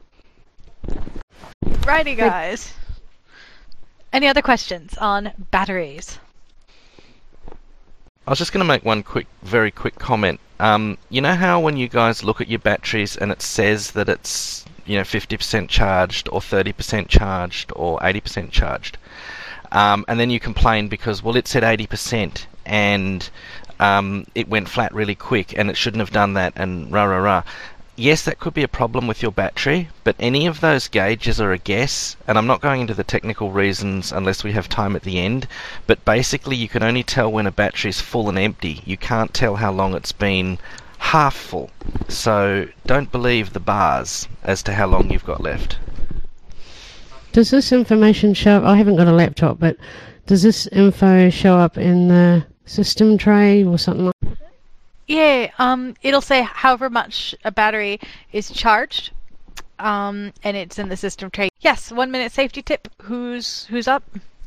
Righty, guys. Any other questions on batteries? I was just going to make one very quick comment. You know how when you guys look at your batteries and it says that it's 50% charged or 30% charged or 80% charged, and then you complain because it said 80% and it went flat really quick and it shouldn't have done that and rah rah rah. Yes, that could be a problem with your battery, but any of those gauges are a guess, and I'm not going into the technical reasons unless we have time at the end, but basically you can only tell when a battery's full and empty. You can't tell how long it's been half full. So don't believe the bars as to how long you've got left. Does this information show up? I haven't got a laptop, but does this info show up in the system tray or something like that? Yeah, it'll say however much a battery is charged, and it's in the system tray. Yes, 1 minute safety tip. Who's up?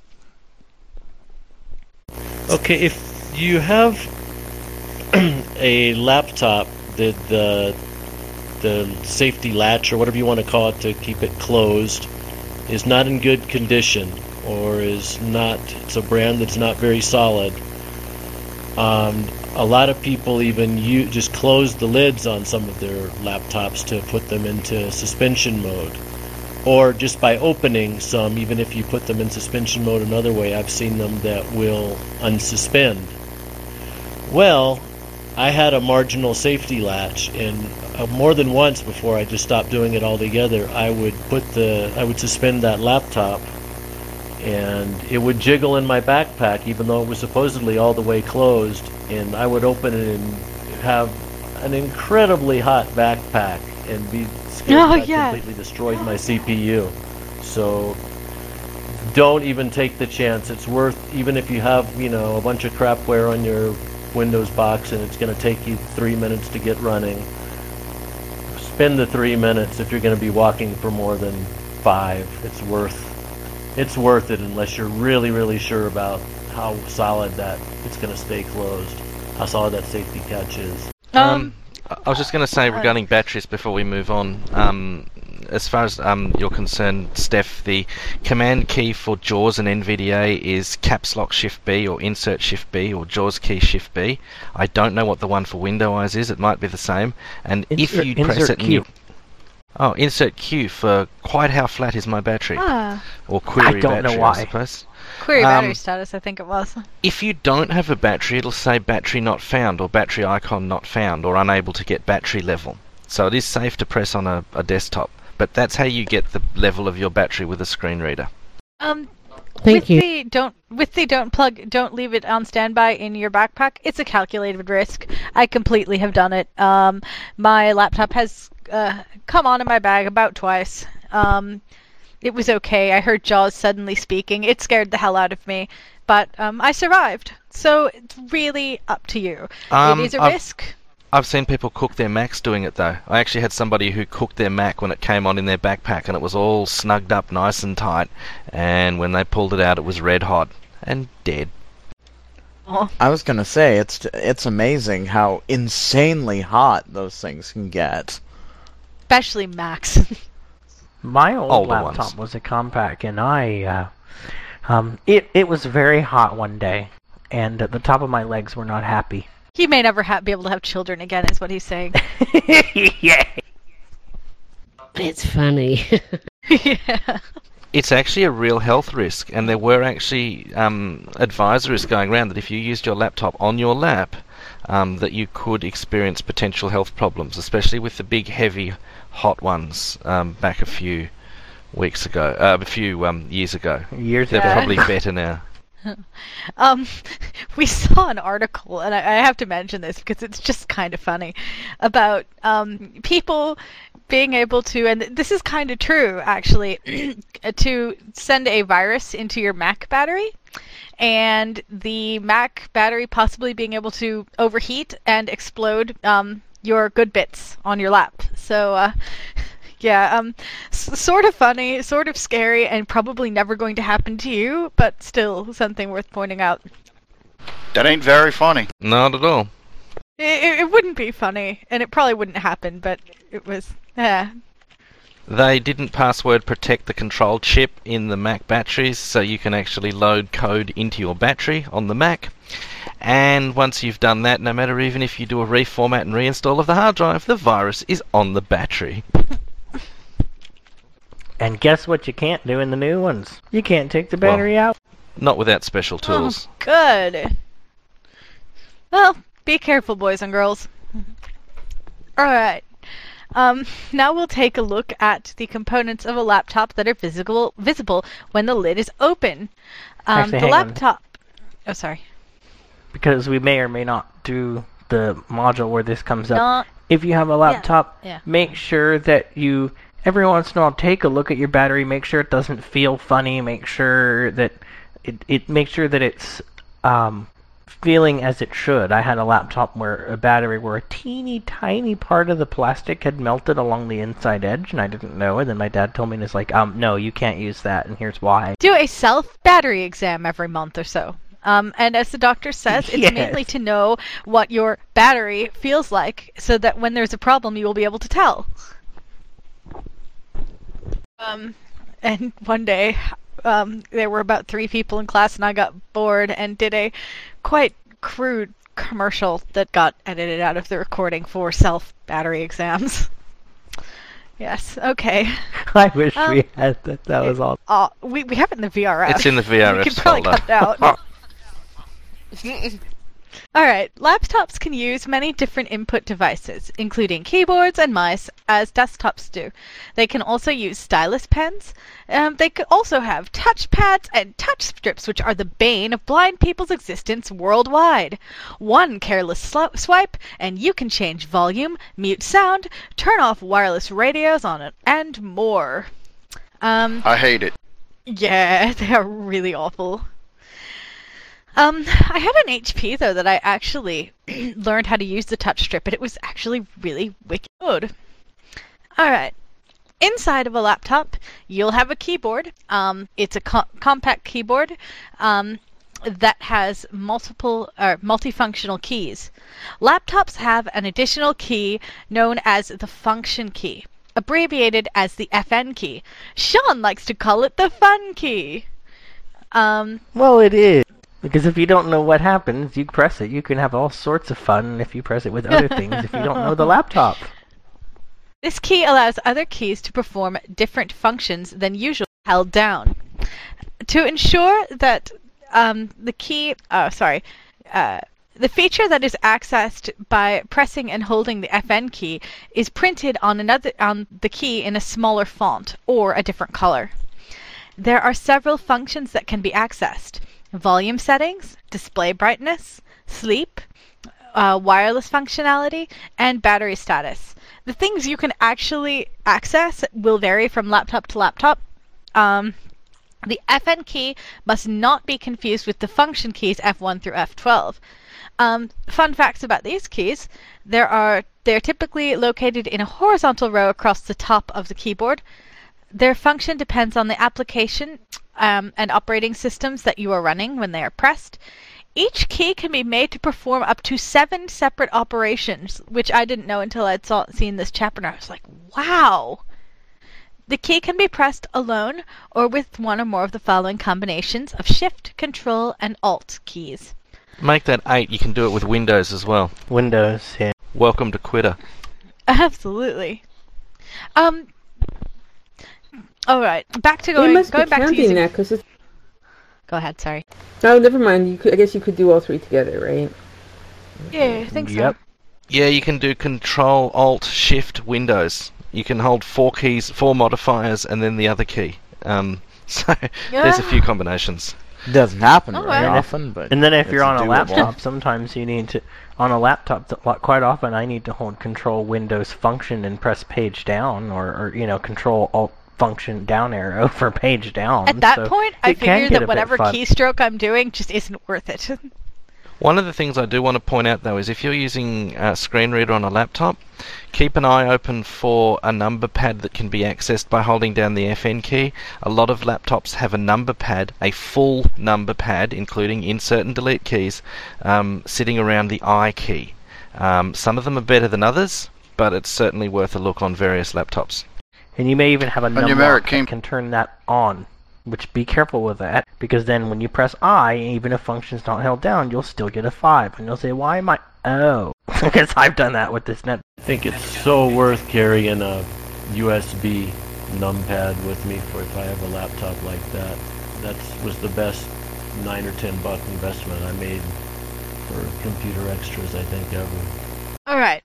Okay, if you have a laptop that the safety latch or whatever you want to call it to keep it closed is not in good condition, or it's a brand that's not very solid, A lot of people even just close the lids on some of their laptops to put them into suspension mode. Or just by opening some, even if you put them in suspension mode another way, I've seen them that will unsuspend. Well, I had a marginal safety latch, and more than once before I just stopped doing it altogether, I would suspend that laptop, and it would jiggle in my backpack, even though it was supposedly all the way closed, and I would open it and have an incredibly hot backpack and be scared that completely destroyed my CPU. So don't even take the chance. It's worth, even if you have, a bunch of crapware on your Windows box and it's going to take you 3 minutes to get running, spend the 3 minutes if you're going to be walking for more than 5. It's worth it unless you're really, really sure about how solid that it's going to stay closed, how solid that safety catch is. I was just going to say regarding batteries before we move on. As far as you're concerned, Steph, the command key for JAWS and NVDA is caps lock Shift B or insert Shift B or JAWS key Shift B. I don't know what the one for Windows is. It might be the same. And if you press it, insert Q for quite how flat is my battery, or query I don't battery, know why. I suppose. Query battery status, I think it was. If you don't have a battery, it'll say battery not found or battery icon not found or unable to get battery level. So it is safe to press on a desktop, but that's how you get the level of your battery with a screen reader. Thank you. Don't leave it on standby in your backpack. It's a calculated risk. I completely have done it. My laptop has come on in my bag about twice. It was okay. I heard JAWS suddenly speaking. It scared the hell out of me, but I survived. So it's really up to you. It is a risk. I've seen people cook their Macs doing it though. I actually had somebody who cooked their Mac when it came on in their backpack, and it was all snugged up nice and tight, and when they pulled it out it was red hot and dead. I was gonna say, it's amazing how insanely hot those things can get. Especially Macs. My old Older laptop ones. was a compact, and it was very hot one day, and the top of my legs were not happy. He may never be able to have children again, is what he's saying. Yeah. It's funny. Yeah. It's actually a real health risk, and there were actually advisories going around that if you used your laptop on your lap, that you could experience potential health problems, especially with the big, heavy, hot ones back a few weeks ago, a few years ago. They're probably better now. We saw an article, and I have to mention this because it's just kind of funny, about people being able to, and this is kind of true actually, to send a virus into your Mac battery, and the Mac battery possibly being able to overheat and explode your good bits on your lap. So yeah, sort of funny, sort of scary, and probably never going to happen to you, but still something worth pointing out. That ain't very funny. Not at all. It wouldn't be funny, and it probably wouldn't happen, but it was, yeah. They didn't password protect the control chip in the Mac batteries, so you can actually load code into your battery on the Mac. And once you've done that, no matter even if you do a reformat and reinstall of the hard drive, the virus is on the battery. And guess what you can't do in the new ones? You can't take the battery out. Not without special tools. Oh, good. Well, be careful, boys and girls. Alright. Now we'll take a look at the components of a laptop that are visible when the lid is open. Actually, The hang on. laptop... Oh, sorry. Because we may or may not do the module where this comes up. No. If you have a laptop, Yeah. make sure that you, every once in a while, take a look at your battery, make sure it doesn't feel funny, make sure that make sure that it's feeling as it should. I had a laptop where a teeny tiny part of the plastic had melted along the inside edge, and I didn't know, and then my dad told me, and it's like, no, you can't use that, and here's why. Do a self-battery exam every month or so. And as the doctor says, it's Yes. mainly to know what your battery feels like, so that when there's a problem, you will be able to tell. And one day, there were about 3 people in class, and I got bored and did a quite crude commercial that got edited out of the recording for self-battery exams. Yes, okay. I wish we had that. That was all. We have it in the VRF. It's in the VRF We could probably folder. cut it out. Alright, laptops can use many different input devices, including keyboards and mice, as desktops do. They can also use stylus pens. They could also have touchpads and touch strips, which are the bane of blind people's existence worldwide. One careless swipe, and you can change volume, mute sound, turn off wireless radios on it, and more. I hate it. Yeah, they are really awful. I had an HP, though, that I actually learned how to use the touch strip, and it was actually really wicked good. Alright. Inside of a laptop, you'll have a keyboard. It's a compact keyboard that has multifunctional keys. Laptops have an additional key known as the function key, abbreviated as the FN key. Sean likes to call it the fun key. Well, it is. Because if you don't know what happens, you press it. You can have all sorts of fun if you press it with other things if you don't know the laptop. This key allows other keys to perform different functions than usually held down. To ensure that the feature that is accessed by pressing and holding the FN key is printed on the key in a smaller font or a different color. There are several functions that can be accessed. Volume settings, display brightness, sleep, wireless functionality, and battery status. The things you can actually access will vary from laptop to laptop. The FN key must not be confused with the function keys F1 through F12. Fun facts about these keys: they're typically located in a horizontal row across the top of the keyboard. Their function depends on the application and operating systems that you are running when they are pressed. Each key can be made to perform up to 7 separate operations, which I didn't know until I'd seen this chapter, and I was like, wow! The key can be pressed alone or with one or more of the following combinations of Shift, Control, and Alt keys. Make that 8. You can do it with Windows as well. Windows, yeah. Welcome to Quitter. Absolutely. All right, back to going back to using that, 'cause it's... Go ahead, sorry. Oh, never mind. I guess you could do all 3 together, right? Yeah, I think Yep. so. Yeah, you can do Control, Alt, Shift, Windows. You can hold 4 keys, 4 modifiers, and then the other key. So there's a few combinations. Doesn't happen Oh, very well. often, but And then if it's you're on a doable. laptop, sometimes you need to... On a laptop, quite often I need to hold Control Windows function and press page down, or Control Alt function down arrow for page down. At that so point, I it can figured get a that bit whatever fun. keystroke I'm doing just isn't worth it. One of the things I do want to point out, though, is if you're using a screen reader on a laptop, keep an eye open for a number pad that can be accessed by holding down the FN key. A lot of laptops have a number pad, a full number pad, including insert and delete keys, sitting around the I key. Some of them are better than others, but it's certainly worth a look on various laptops. And you may even have a number numeric that can turn that on. Which, be careful with that, because then when you press I, even if function's not held down, you'll still get a 5. And you'll say, why am I... Oh. Because I've done that with this net. I think it's so worth carrying a USB numpad with me for if I have a laptop like that. That was the best $9 or $10 investment I made for computer extras, I think, ever. All right.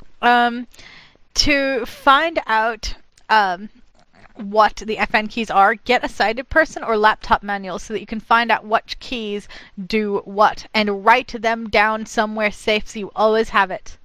To find out what the FN keys are, get a sighted person or laptop manual so that you can find out what keys do what, and write them down somewhere safe so you always have it.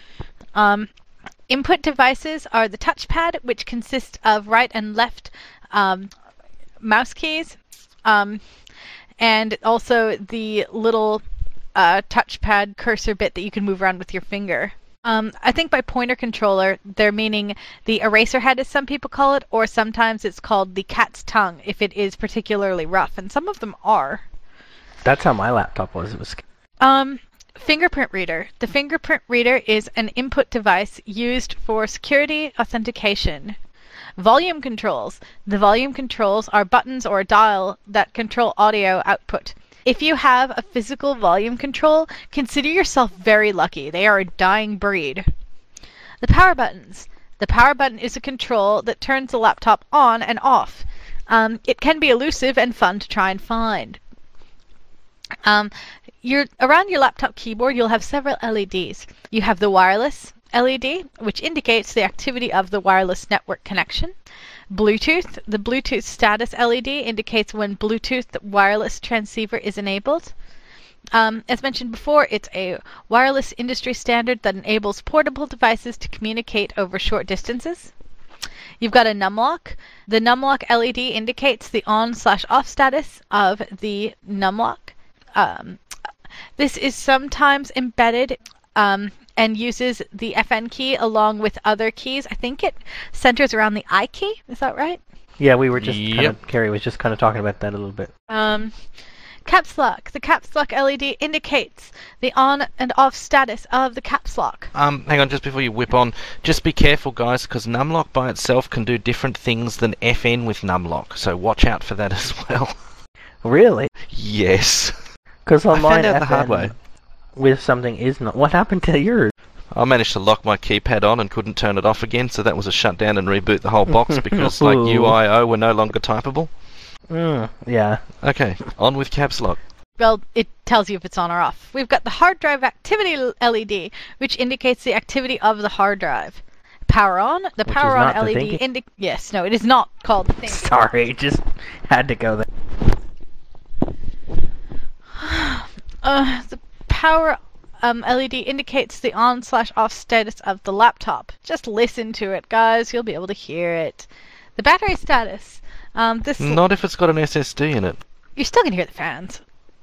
Input devices are the touchpad, which consists of right and left mouse keys, and also the little touchpad cursor bit that you can move around with your finger. I think by pointer controller, they're meaning the eraser head, as some people call it, or sometimes it's called the cat's tongue if it is particularly rough, and some of them are. That's how my laptop was. It was... Fingerprint reader. The fingerprint reader is an input device used for security authentication. Volume controls. The volume controls are buttons or a dial that control audio output. If you have a physical volume control, consider yourself very lucky. They are a dying breed. The power buttons. The power button is a control that turns the laptop on and off. It can be elusive and fun to try and find. Around your laptop keyboard, you'll have several LEDs. You have the wireless LED, which indicates the activity of the wireless network connection. Bluetooth. The Bluetooth status LED indicates when Bluetooth wireless transceiver is enabled. As mentioned before, it's a wireless industry standard that enables portable devices to communicate over short distances. You've got a numlock. The numlock LED indicates the on/off status of the numlock. This is sometimes embedded and uses the FN key along with other keys. I think it centers around the I key. Is that right? Yeah, we were just Carrie was just kind of talking about that a little bit. Caps lock. The caps lock LED indicates the on and off status of the caps lock. Hang on, just before you whip on, just be careful, guys, because numlock by itself can do different things than FN with numlock, so watch out for that as well. Really? Yes. Because on I mine, found out the hard way. With something is not. What happened to yours? I managed to lock my keypad on and couldn't turn it off again, so that was a shutdown and reboot the whole box because like UIO were no longer typable. Yeah. Okay, on with caps lock. Well, it tells you if it's on or off. We've got the hard drive activity LED, which indicates the activity of the hard drive. Power on. The Which power is on not the LED thinking? Yes, no, it is not called the thinking. Sorry, just had to go there. The power LED indicates the on/off status of the laptop. Just listen to it, guys. You'll be able to hear it. The battery status. Not if it's got an SSD in it. You're still going to hear the fans.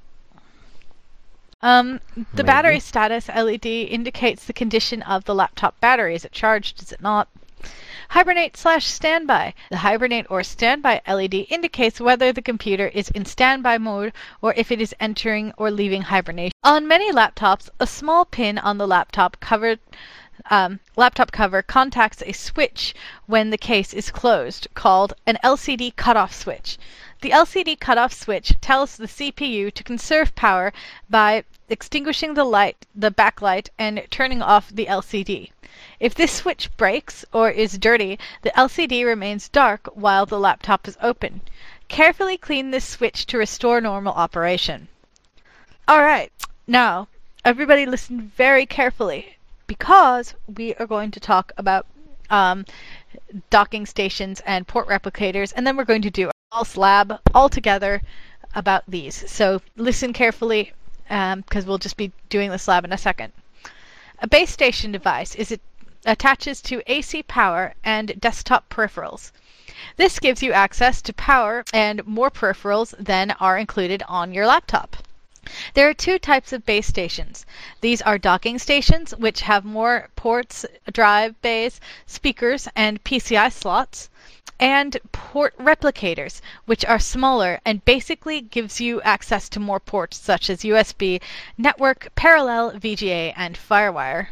The battery status LED indicates the condition of the laptop battery. Is it charged? Is it not? Hibernate/standby. The hibernate or standby LED indicates whether the computer is in standby mode or if it is entering or leaving hibernation. On many laptops, a small pin on the laptop cover contacts a switch when the case is closed, called an LCD cutoff switch. The LCD cutoff switch tells the CPU to conserve power by extinguishing the backlight and turning off the LCD. If this switch breaks or is dirty, the LCD remains dark while the laptop is open. Carefully clean this switch to restore normal operation. Alright, now, everybody listen very carefully, because we are going to talk about docking stations and port replicators, and then we're going to do a false lab all together about these. So listen carefully, because we'll just be doing this lab in a second. A base station device attaches to AC power and desktop peripherals. This gives you access to power and more peripherals than are included on your laptop. There are two types of base stations. These are docking stations, which have more ports, drive bays, speakers, and PCI slots, and port replicators, which are smaller and basically gives you access to more ports such as USB, network, parallel, VGA, and FireWire.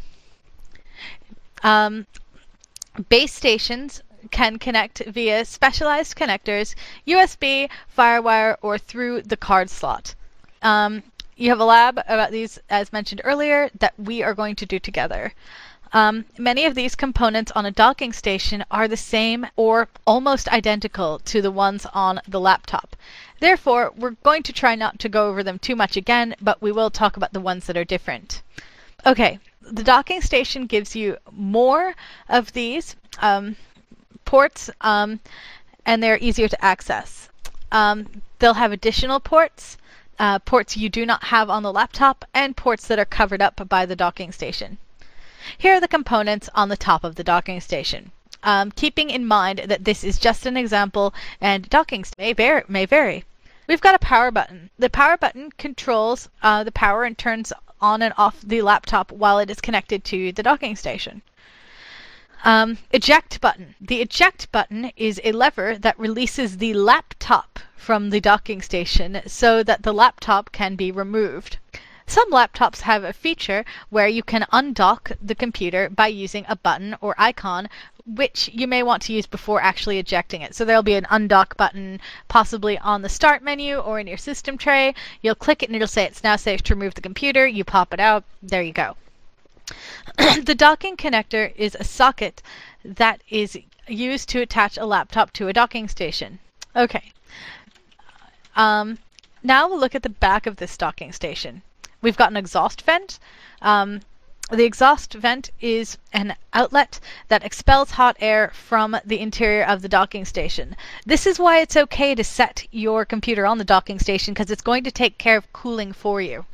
Base stations can connect via specialized connectors, USB, FireWire, or through the card slot. You have a lab about these, as mentioned earlier, that we are going to do together. Many of these components on a docking station are the same or almost identical to the ones on the laptop. Therefore, we're going to try not to go over them too much again, but we will talk about the ones that are different. Okay, the docking station gives you more of these ports, and they're easier to access. They'll have additional ports, ports you do not have on the laptop, and ports that are covered up by the docking station. Here are the components on the top of the docking station. Keeping in mind that this is just an example and docking may vary. We've got a power button. The power button controls the power and turns on and off the laptop while it is connected to the docking station. Eject button. The eject button is a lever that releases the laptop from the docking station so that the laptop can be removed. Some laptops have a feature where you can undock the computer by using a button or icon, which you may want to use before actually ejecting it. So there'll be an undock button possibly on the start menu or in your system tray. You'll click it and it'll say it's now safe to remove the computer. You pop it out. There you go. The docking connector is a socket that is used to attach a laptop to a docking station. Okay. Now we'll look at the back of this docking station. We've got an exhaust vent. The exhaust vent is an outlet that expels hot air from the interior of the docking station. This is why it's okay to set your computer on the docking station, because it's going to take care of cooling for you.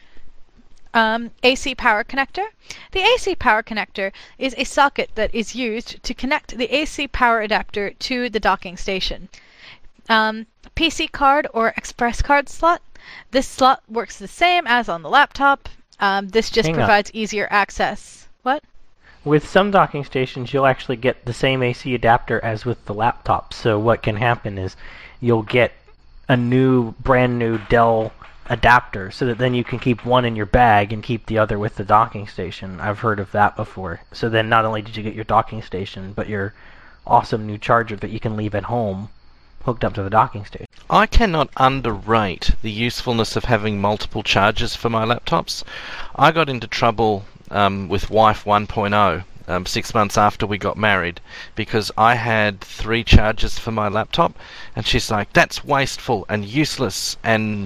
AC power connector. The AC power connector is a socket that is used to connect the AC power adapter to the docking station. PC card or express card slot. This slot works the same as on the laptop. This just provides easier access. What? With some docking stations, you'll actually get the same AC adapter as with the laptop. So what can happen is you'll get a brand new Dell adapter, so that then you can keep one in your bag and keep the other with the docking station. I've heard of that before. So then not only did you get your docking station, but your awesome new charger that you can leave at home hooked up to the docking station. I cannot underrate the usefulness of having multiple chargers for my laptops. I got into trouble with Wife 1.0 6 months after we got married, because I had 3 chargers for my laptop, and she's like, "That's wasteful and useless and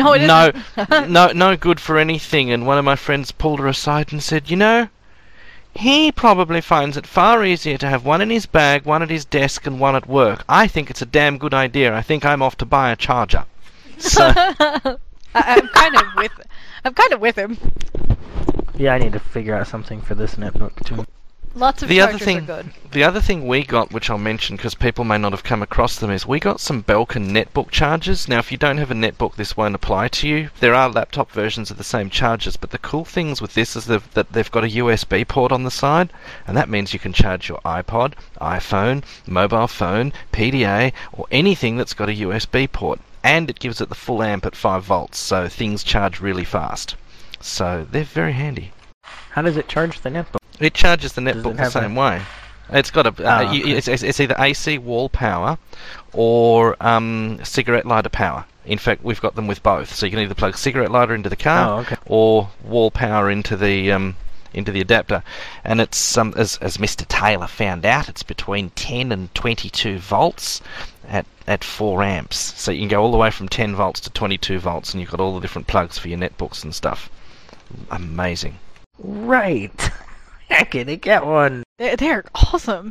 no good for anything." And one of my friends pulled her aside and said, "You know, he probably finds it far easier to have one in his bag, one at his desk, and one at work. I think it's a damn good idea. I think I'm off to buy a charger." So I'm kind of with him. Yeah, I need to figure out something for this netbook too. Lots of chargers are good. The other thing we got, which I'll mention because people may not have come across them, is we got some Belkin netbook chargers. Now, if you don't have a netbook, this won't apply to you. There are laptop versions of the same chargers, but the cool things with this is that they've got a USB port on the side, and that means you can charge your iPod, iPhone, mobile phone, PDA, or anything that's got a USB port. And it gives it the full amp at 5 volts, so things charge really fast. So they're very handy. How does it charge the netbook? It charges the netbook the same way. It's got a okay. it's either AC wall power or cigarette lighter power. In fact, we've got them with both. So you can either plug a cigarette lighter into the car or wall power into the adapter. And it's as Mr. Taylor found out, it's between 10 and 22 volts at 4 amps. So you can go all the way from 10 volts to 22 volts, and you've got all the different plugs for your netbooks and stuff. Amazing. Right. I can get one. They're awesome.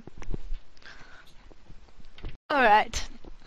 Alright.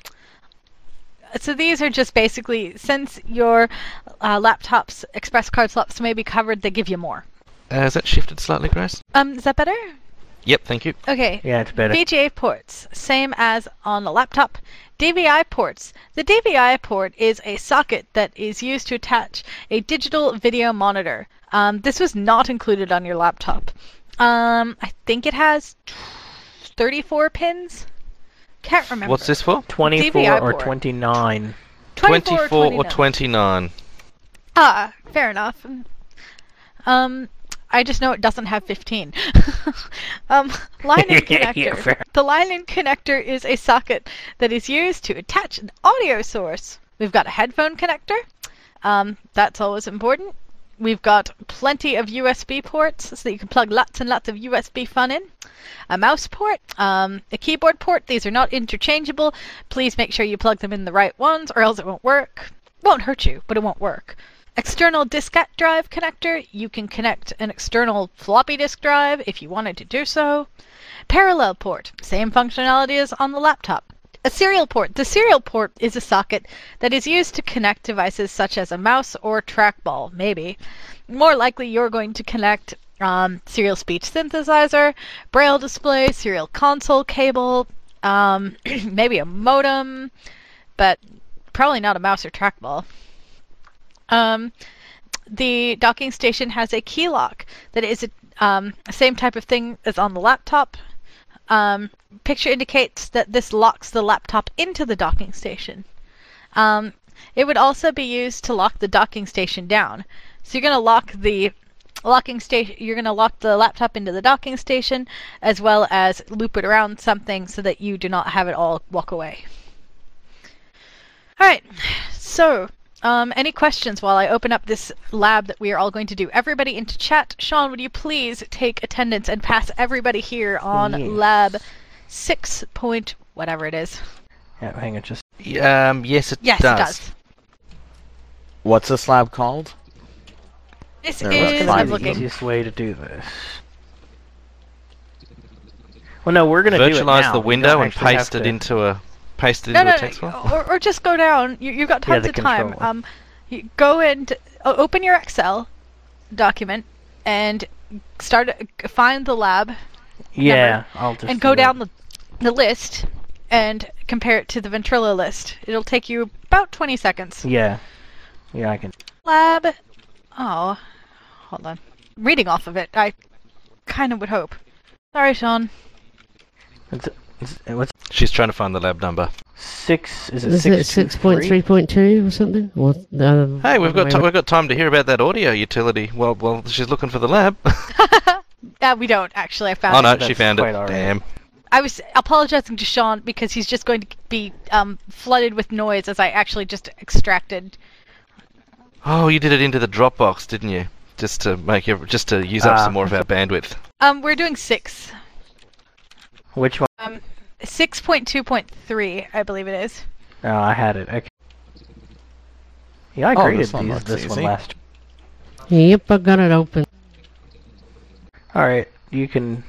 So these are just basically, since your laptop's express card slots may be covered, they give you more. Has that shifted slightly, Grace? Is that better? Yep, thank you. Okay. Yeah, it's better. VGA ports, same as on the laptop. DVI ports. The DVI port is a socket that is used to attach a digital video monitor. This was not included on your laptop. I think it has 34 pins. Can't remember. What's this for? 24 DVI or port. 29. 24 or 29. Ah, fair enough. I just know it doesn't have 15. Line-in connector. Yeah, fair. The line-in connector is a socket that is used to attach an audio source. We've got a headphone connector. That's always important. We've got plenty of USB ports, so that you can plug lots and lots of USB fun in. A mouse port, a keyboard port. These are not interchangeable. Please make sure you plug them in the right ones, or else it won't work. Won't hurt you, but it won't work. External diskette drive connector. You can connect an external floppy disk drive if you wanted to do so. Parallel port. Same functionality as on the laptop. A serial port. The serial port is a socket that is used to connect devices such as a mouse or trackball, maybe. More likely you're going to connect serial speech synthesizer, braille display, serial console cable, maybe a modem, but probably not a mouse or trackball. The docking station has a key lock that is the same type of thing as on the laptop. Picture indicates that this locks the laptop into the docking station. It would also be used to lock the docking station down. So you're gonna lock the locking station. You're gonna lock the laptop into the docking station, as well as loop it around something so that you do not have it all walk away. All right. So, any questions while I open up this lab that we are all going to do? Everybody into chat. Sean, would you please take attendance and pass everybody here on lab 6 point whatever it is? Yeah, hang on, just. Yes, it Yes, does. it does. What's this lab called? This There is. was I'm find the looking. easiest way to do this. Well, no, we're gonna do it Virtualize now. the We window don't and actually paste have it to- into a No, text file. or just go down. You've got tons the of time. controller. You go and open your Excel document and find the lab Yeah, number, I'll just. and go do down that. the list and compare it to the Ventrilo list. It'll take you about 20 seconds. Yeah. Yeah, I can. Lab. Oh, hold on. Reading off of it, I kind of would hope. Sorry, Sean. What's She's trying to find the lab number. 6? Is it Is it 6.3? 6.3.2 or something? Or the Hey, we've got other way we've got time to hear about that audio utility. Well, she's looking for the lab. We don't actually. I found Oh it. no, That's she found quite it. alright. Damn. I was apologizing to Sean because he's just going to be flooded with noise as I actually just extracted. Oh, you did it into the Dropbox, didn't you? Just to use up some more of our bandwidth. We're doing 6. Which one? 6.2.3, I believe it is. Oh, I had it. Okay. Yeah, I Oh, graded this one looks this one easy. last. Yep, I got it open. Alright, you can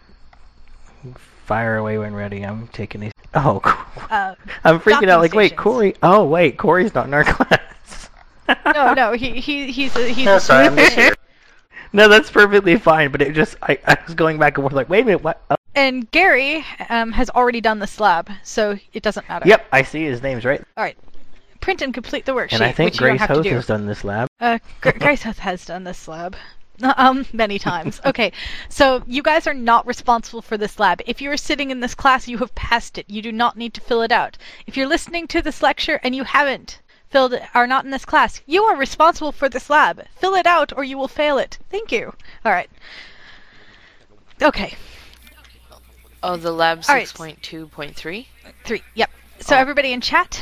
fire away when ready. I'm taking these. Oh, cool. I'm freaking out. Like, wait, stations. Corey. Oh, wait, Corey's not in our class. No, he's Yes, I am this year. No, that's perfectly fine. But it just, I was going back and forth. Like, wait a minute, what? And Gary has already done this lab, so it doesn't matter. Yep, I see his name's right. All right. Print and complete the worksheet, And I think which you don't Grace have to Hoth do. has done this lab. Grace has done this lab. Many times. Okay, so you guys are not responsible for this lab. If you are sitting in this class, you have passed it. You do not need to fill it out. If you're listening to this lecture and you haven't filled it, are not in this class, you are responsible for this lab. Fill it out or you will fail it. Thank you. All right. Okay. Oh, the lab All right. 6.2.3? 3. Yep. So everybody in chat.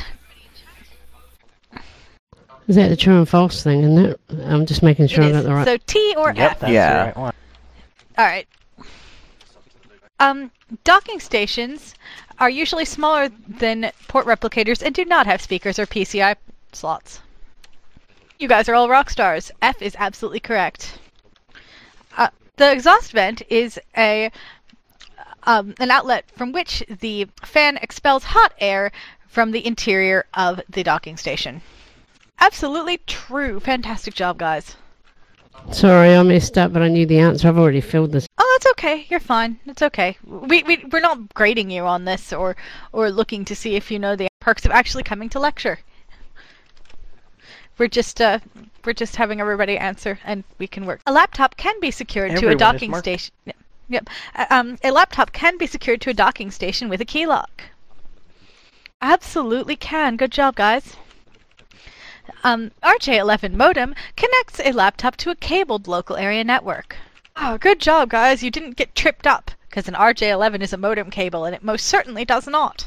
Is that the true and false thing, isn't it? I'm just making sure I It got is. the right. So T or Yep, F. that's Yeah. the right one. All right. Docking stations are usually smaller than port replicators and do not have speakers or PCI slots. You guys are all rock stars. F is absolutely correct. The exhaust vent is an outlet from which the fan expels hot air from the interior of the docking station. Absolutely true. Fantastic job, guys. Sorry, I messed up, but I knew the answer. I've already filled this. Oh, that's okay. You're fine. It's okay. We're not grading you on this or looking to see if you know the perks of actually coming to lecture. We're just having everybody answer, and we can work. A laptop can be secured to Everyone a is docking marked. station. Yep. A laptop can be secured to a docking station with a key lock. Absolutely can. Good job, guys. RJ11 modem connects a laptop to a cabled local area network. Oh, good job, guys. You didn't get tripped up, because an RJ11 is a modem cable, and it most certainly does not.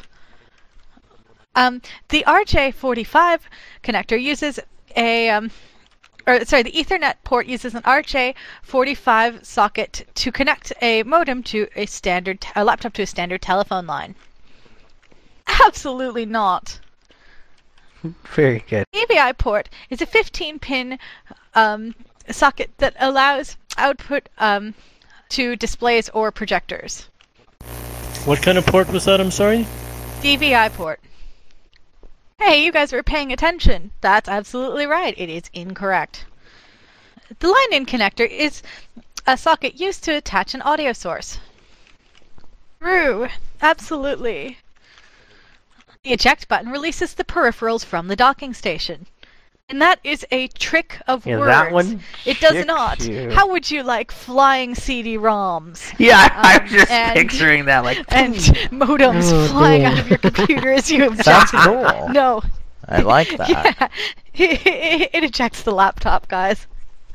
The RJ45 connector uses the Ethernet port uses an RJ45 socket to connect a modem to a laptop to a standard telephone line. Absolutely not. Very good. AVI port is a 15-pin socket that allows output to displays or projectors. What kind of port was that? I'm sorry. DVI port. Hey, you guys were paying attention. That's absolutely right. It is incorrect. The line-in connector is a socket used to attach an audio source. True. Absolutely. The eject button releases the peripherals from the docking station. And that is a trick of Yeah, words. that one It does tricked not. you. How would you like flying CD-ROMs? Yeah, I was just and- picturing that. Like, And modems Oh, flying dear. out of your computer as you eject. That's cool. No. I like that. Yeah. It ejects the laptop, guys.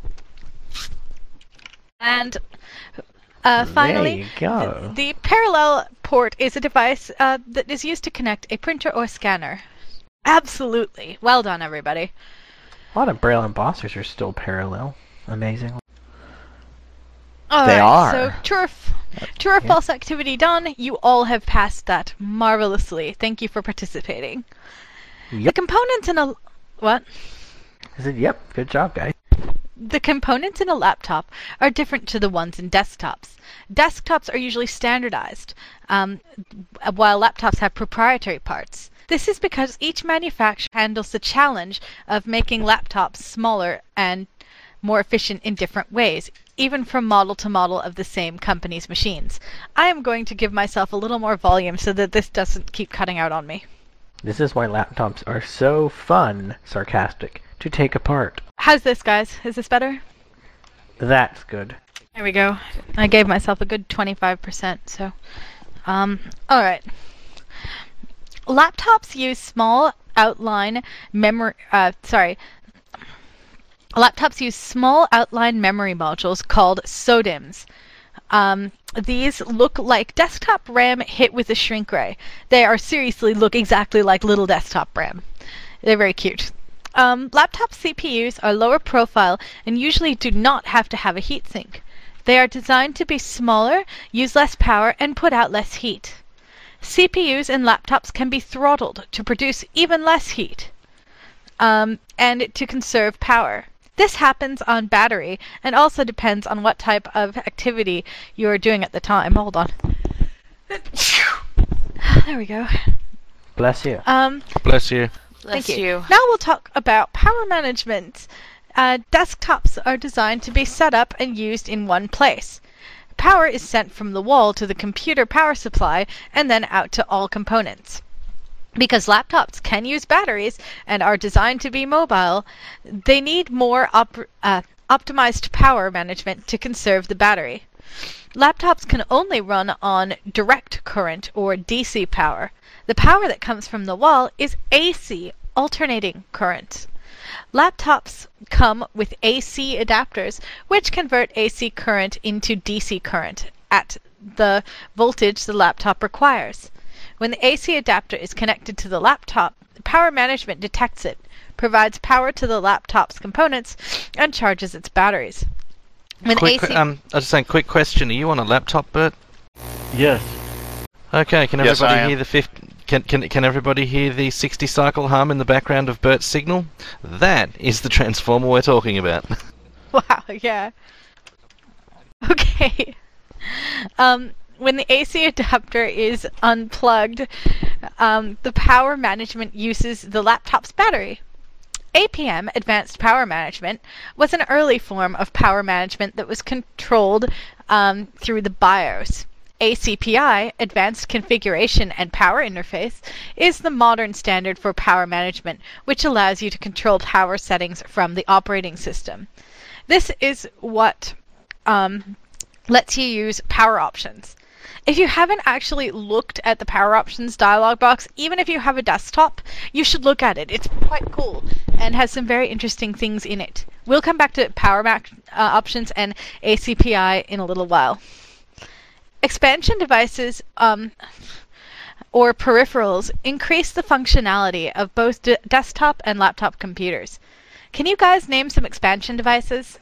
And finally, There you go. the parallel port is a device that is used to connect a printer or scanner. Absolutely. Well done, everybody. A lot of Braille embossers are still parallel. Amazing. They are. So true or false activity done. You all have passed that marvelously. Thank you for participating. Yep. The components in a what? I said, yep, good job, guys. The components in a laptop are different to the ones in desktops. Desktops are usually standardized, while laptops have proprietary parts. This is because each manufacturer handles the challenge of making laptops smaller and more efficient in different ways, even from model to model of the same company's machines. I am going to give myself a little more volume so that this doesn't keep cutting out on me. This is why laptops are so fun, sarcastic, to take apart. How's this, guys? Is this better? That's good. There we go. I gave myself a good 25%, so... alright. Laptops use small outline memory... Laptops use small outline memory modules called SODIMMs. These look like desktop RAM hit with a shrink ray. They are seriously look exactly like little desktop RAM. They're very cute. Laptop CPUs are lower profile and usually do not have to have a heatsink. They are designed to be smaller, use less power, and put out less heat. CPUs in laptops can be throttled to produce even less heat, and to conserve power. This happens on battery and also depends on what type of activity you're doing at the time. Hold on. There we go. Bless you. Bless you. Thank you. Now we'll talk about power management. Desktops are designed to be set up and used in one place. Power is sent from the wall to the computer power supply and then out to all components. Because laptops can use batteries and are designed to be mobile, they need more optimized power management to conserve the battery. Laptops can only run on direct current or DC power. The power that comes from the wall is AC, alternating current. Laptops come with AC adapters, which convert AC current into DC current at the voltage the laptop requires. When the AC adapter is connected to the laptop, power management detects it, provides power to the laptop's components, and charges its batteries. When I was just saying, quick question. Are you on a laptop, Bert? Yes. Okay, can Yes, I everybody am. hear the Can everybody hear the 60 cycle hum in the background of Bert's signal? That is the transformer we're talking about. Wow, yeah. Okay. When the AC adapter is unplugged, the power management uses the laptop's battery. APM, Advanced Power Management, was an early form of power management that was controlled through the BIOS. ACPI, Advanced Configuration and Power Interface, is the modern standard for power management, which allows you to control power settings from the operating system. This is what lets you use power options. If you haven't actually looked at the power options dialog box, even if you have a desktop, you should look at it. It's quite cool and has some very interesting things in it. We'll come back to power options and ACPI in a little while. Expansion devices or peripherals increase the functionality of both desktop and laptop computers. Can you guys name some expansion devices?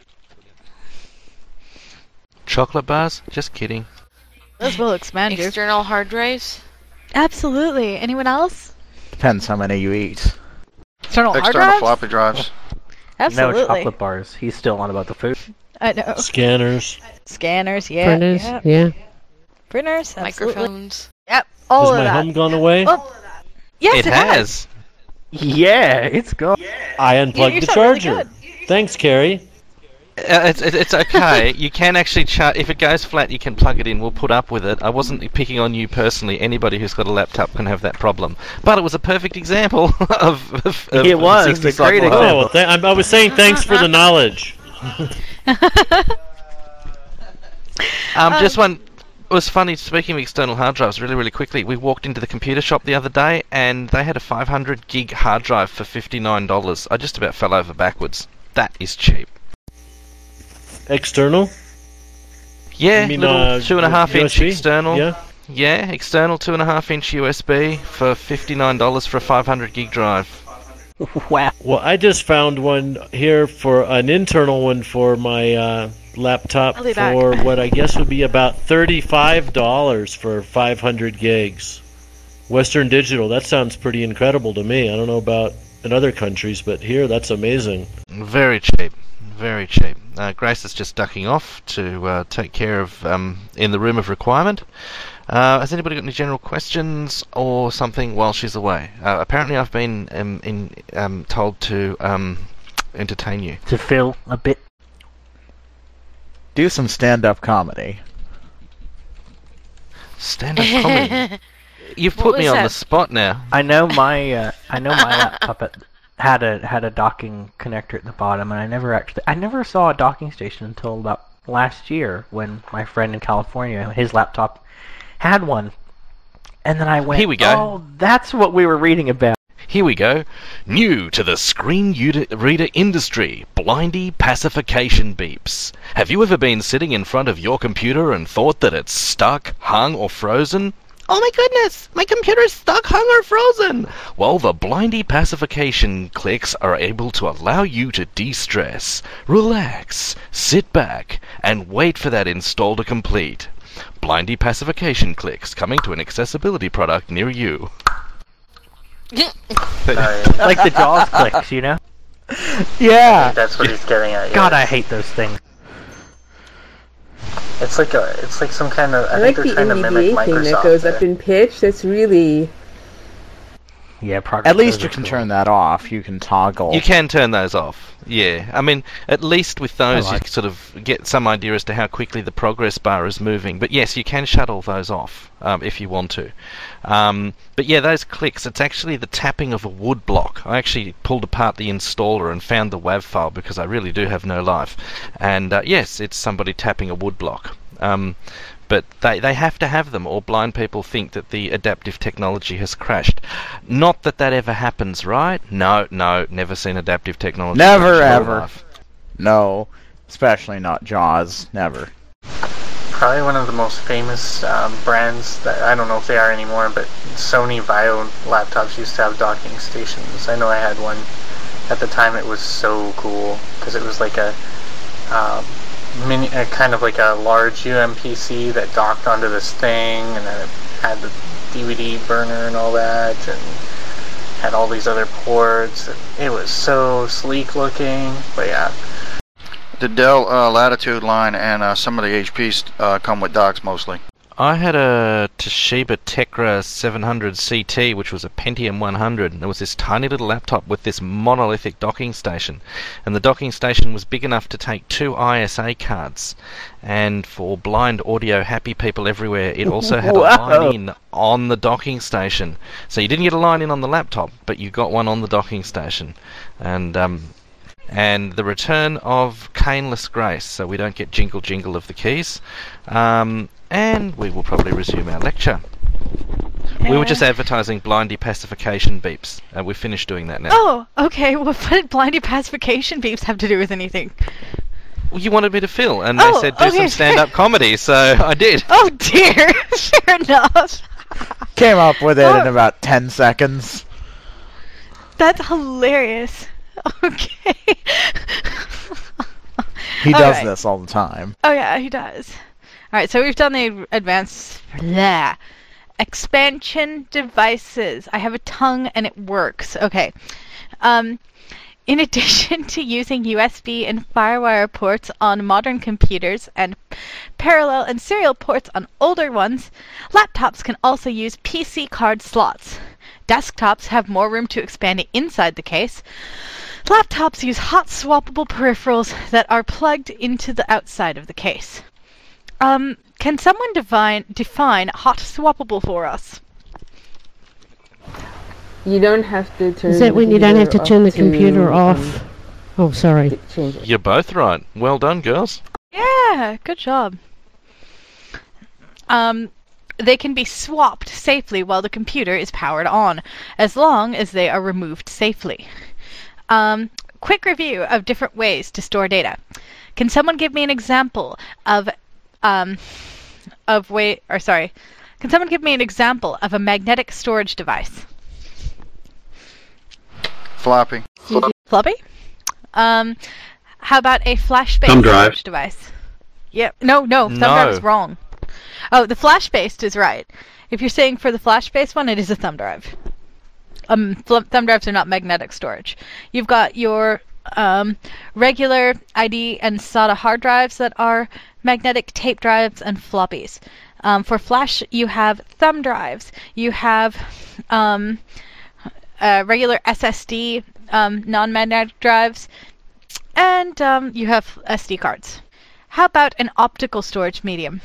Chocolate bars? Just kidding. Those will expand you. External hard drives? Absolutely. Anyone else? Depends how many you eat. External hard External drives? floppy drives. Absolutely. No chocolate bars. He's still on about the food. I know. Scanners. Scanners, yeah. Printers, yeah. Printers, absolutely. Microphones? Yep, all Has of my that. hum gone away? Oh, yes, It has. Yeah, it's gone. I unplugged you the sound really charger. good. Thanks, Carrie. It's okay. You can actually if it goes flat, you can plug it in. We'll put up with it. I wasn't picking on you personally. Anybody who's got a laptop can have that problem. But it was a perfect example of It was 60 a great cycle hum. Oh, well, I was saying thanks for the knowledge. Just one. It was funny, speaking of external hard drives, really quickly, we walked into the computer shop the other day and they had a 500 gig hard drive for $59. I just about fell over backwards. That is cheap. External? Yeah, I mean, little 2.5 inch USB? external. Yeah. Yeah, external 2.5 inch USB for $59 for a 500 gig drive. Wow. Well, I just found one here for an internal one for my laptop I'll be back. for what I guess would be about $35 for 500 gigs. Western Digital. That sounds pretty incredible to me. I don't know about in other countries, but here that's amazing. Very cheap. Very cheap. Grace is just ducking off to take care of in the room of requirement. Has anybody got any general questions or something while she's away? Apparently I've been told to entertain you. To fill a bit. Do some stand-up comedy. Stand-up comedy? You've What put me was on that? the spot now. I know my laptop had a docking connector at the bottom, and I never saw a docking station until about last year when my friend in California, his laptop had one, and then I went, Here we go. Oh, that's what we were reading about. Here we go. New to the screen reader industry, blindy pacification beeps. Have you ever been sitting in front of your computer and thought that it's stuck, hung, or frozen? Oh my goodness, my computer's stuck, hung, or frozen! Well, the blindy pacification clicks are able to allow you to de-stress, relax, sit back, and wait for that install to complete. Blindy pacification clicks coming to an accessibility product near you. Like the Jaws clicks, you know? Yeah. That's what he's getting at. God, yes. I hate those things. It's like some kind of. I think like the they're trying to mimic NVDA thing Microsoft that goes there. up in pitch. That's really. Yeah, progress. At least you can turn that off. You can toggle. You can turn those off. Yeah, I mean, at least with those you sort of get some idea as to how quickly the progress bar is moving. But yes, you can shut all those off if you want to. But yeah, those clicks, it's actually the tapping of a wood block. I actually pulled apart the installer and found the WAV file because I really do have no life. And yes, it's somebody tapping a wood block. But they have to have them, or blind people think that the adaptive technology has crashed. Not that ever happens, right? No, never seen adaptive technology. Never, crash in ever. real life. No, especially not Jaws. Never. Probably one of the most famous brands that I don't know if they are anymore, but Sony Vaio laptops used to have docking stations. I know I had one at the time. It was so cool because it was like a kind of like a large UMPC that docked onto this thing, and then it had the DVD burner and all that, and had all these other ports. It was so sleek looking, but yeah. The Dell Latitude line and some of the HPs come with docks mostly. I had a Toshiba Tecra 700 CT, which was a Pentium 100. And there was this tiny little laptop with this monolithic docking station. And the docking station was big enough to take 2 ISA cards. And for blind audio happy people everywhere, it also had a line in on the docking station. So you didn't get a line in on the laptop, but you got one on the docking station. And the return of Caneless Grace, so we don't get jingle jingle of the keys. And we will probably resume our lecture. We were just advertising blindy pacification beeps, and we've finished doing that now. Oh, okay. Well, what did blindy pacification beeps have to do with anything? Well, you wanted me to fill, and they said do some stand-up comedy, so I did. Oh dear, fair enough. Came up with it in about 10 seconds. That's hilarious. Okay. He does this all the time. Oh yeah, he does. Alright, so we've done the advanced expansion devices. I have a tongue and it works. Okay. In addition to using USB and FireWire ports on modern computers and parallel and serial ports on older ones, laptops can also use PC card slots. Desktops have more room to expand inside the case. Laptops use hot swappable peripherals that are plugged into the outside of the case. Can someone define hot swappable for us? You don't have to turn. Is that when you don't have to turn the computer off? Oh, sorry. You're both right. Well done, girls. Yeah, good job. They can be swapped safely while the computer is powered on, as long as they are removed safely. Quick review of different ways to store data. Can someone give me an example of Can someone give me an example of a magnetic storage device? Floppy. Floppy? How about a flash-based Thumb drive. storage device? Yep. No, thumb drive is wrong. Oh, the flash-based is right. If you're saying for the flash-based one, it is a thumb drive. Thumb drives are not magnetic storage. You've got your regular ID and SATA hard drives that are magnetic, tape drives, and floppies. For flash, you have thumb drives. You have regular SSD non-magnetic drives, and you have SD cards. How about an optical storage medium?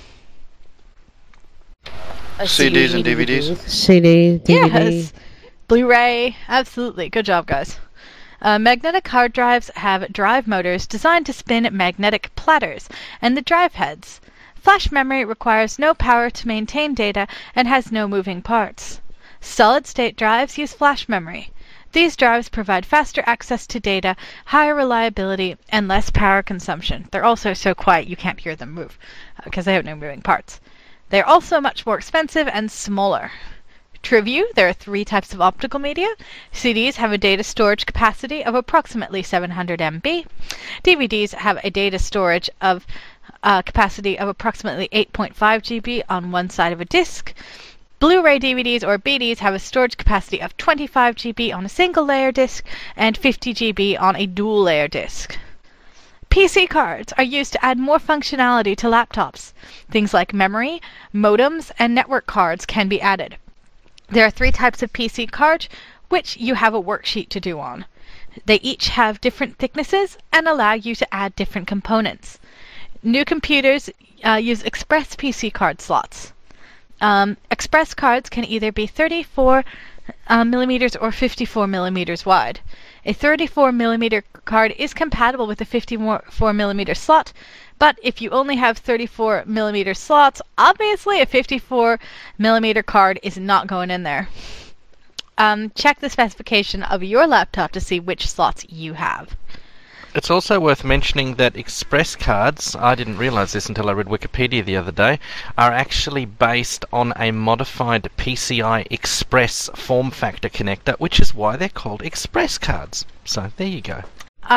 CDs and DVDs. CD, DVD. Yes. Blu-ray. Absolutely. Good job, guys. Magnetic hard drives have drive motors designed to spin magnetic platters and the drive heads. Flash memory requires no power to maintain data and has no moving parts. Solid-state drives use flash memory. These drives provide faster access to data, higher reliability, and less power consumption. They're also so quiet you can't hear them move because they have no moving parts. They're also much more expensive and smaller. To review, there are 3 types of optical media. CDs have a data storage capacity of approximately 700 MB. DVDs have a data storage of capacity of approximately 8.5 GB on one side of a disc. Blu-ray DVDs or BDs have a storage capacity of 25 GB on a single layer disc and 50 GB on a dual layer disc. PC cards are used to add more functionality to laptops. Things like memory, modems, and network cards can be added. There are 3 types of PC cards, which you have a worksheet to do on. They each have different thicknesses and allow you to add different components. New computers use Express PC card slots. Express cards can either be 34 millimeters or 54 millimeters wide. A 34 millimeter card is compatible with a 54 millimeter slot, but if you only have 34 millimeter slots, obviously a 54 millimeter card is not going in there. Check the specification of your laptop to see which slots you have. It's also worth mentioning that Express cards, I didn't realise this until I read Wikipedia the other day, are actually based on a modified PCI Express form factor connector, which is why they're called Express cards. So there you go.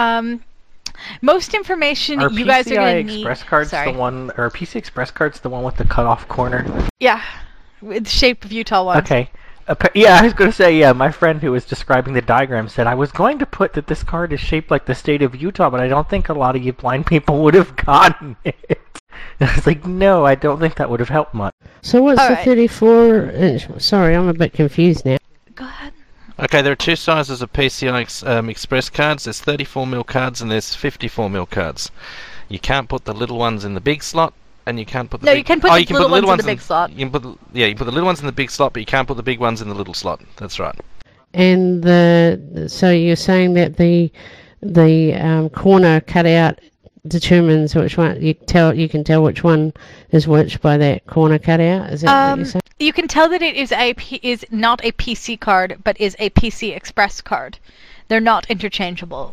Most information you guys are going to need... Express cards the one, or PC Express cards the one with the cut-off corner? Yeah, with the shape of Utah ones. Okay. Yeah, I was going to say, my friend who was describing the diagram said, I was going to put that this card is shaped like the state of Utah, but I don't think a lot of you blind people would have gotten it. I was like, no, I don't think that would have helped much. So what's the 34-inch? Sorry, I'm a bit confused now. Go ahead. Okay, there are 2 sizes of PCI Express cards. There's 34mm cards and there's 54mm cards. You can't put the little ones in the big slot. And you can't put the you can put the little ones in the big slot. You can put you put the little ones in the big slot, but you can't put the big ones in the little slot. That's right. And so you're saying that the corner cutout determines which one you can tell which one is which by that corner cutout. Is that what you're saying? You can tell that it is not a PC card, but is a PC Express card. They're not interchangeable.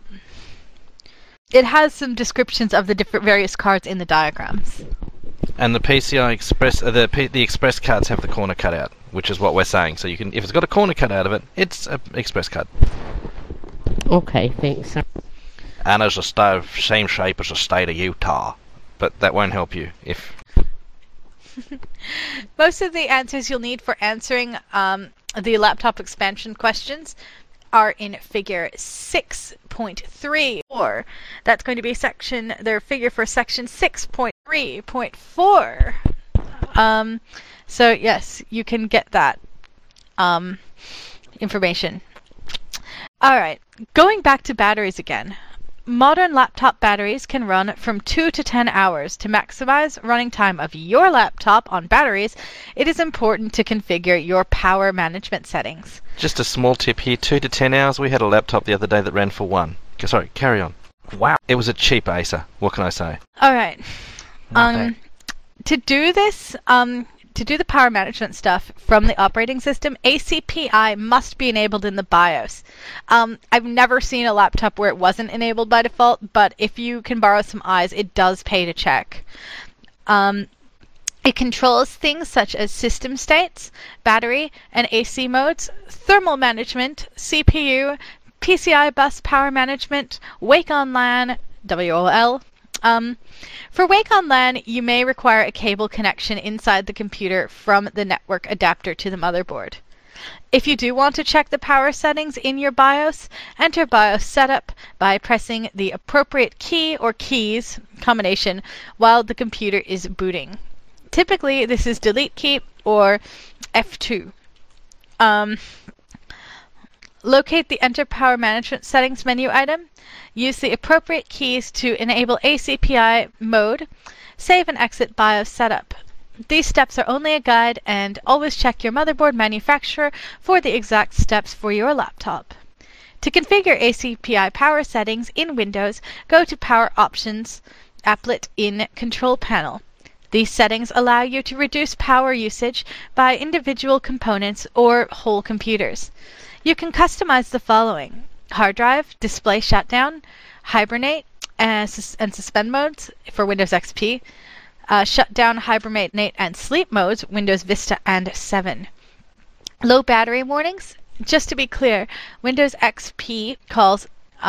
It has some descriptions of the different various cards in the diagrams. And the PCI Express, the Express cards have the corner cut out, which is what we're saying. So you can, if it's got a corner cut out of it, it's an Express card. Okay, thanks. And it's the same shape as the state of Utah, but that won't help you if. Most of the answers you'll need for answering the laptop expansion questions are in figure 6.3, or that's going to be their figure for section 6.3.4. So yes, you can get that information. All right, going back to batteries again. Modern laptop batteries can run from 2 to 10 hours. To maximize running time of your laptop on batteries, it is important to configure your power management settings. Just a small tip here, 2 to 10 hours. We had a laptop the other day that ran for 1. Sorry, carry on. Wow. It was a cheap Acer. What can I say? All right. To do this, to do the power management stuff from the operating system, ACPI must be enabled in the BIOS. I've never seen a laptop where it wasn't enabled by default, but if you can borrow some eyes, it does pay to check. It controls things such as system states, battery and AC modes, thermal management, CPU, PCI bus power management, Wake on LAN, WOL. For Wake on LAN, you may require a cable connection inside the computer from the network adapter to the motherboard. If you do want to check the power settings in your BIOS, enter BIOS setup by pressing the appropriate key or keys combination while the computer is booting. Typically, this is delete key or F2. Locate the Enter Power Management Settings menu item. Use the appropriate keys to enable ACPI mode. Save and exit BIOS setup. These steps are only a guide, and always check your motherboard manufacturer for the exact steps for your laptop. To configure ACPI power settings in Windows, go to Power Options, Applet in Control Panel. These settings allow you to reduce power usage by individual components or whole computers. You can customize the following: hard drive, display shutdown, hibernate, and suspend modes for Windows XP, shutdown, hibernate, and sleep modes, Windows Vista and 7. Low battery warnings. Just to be clear, Windows XP calls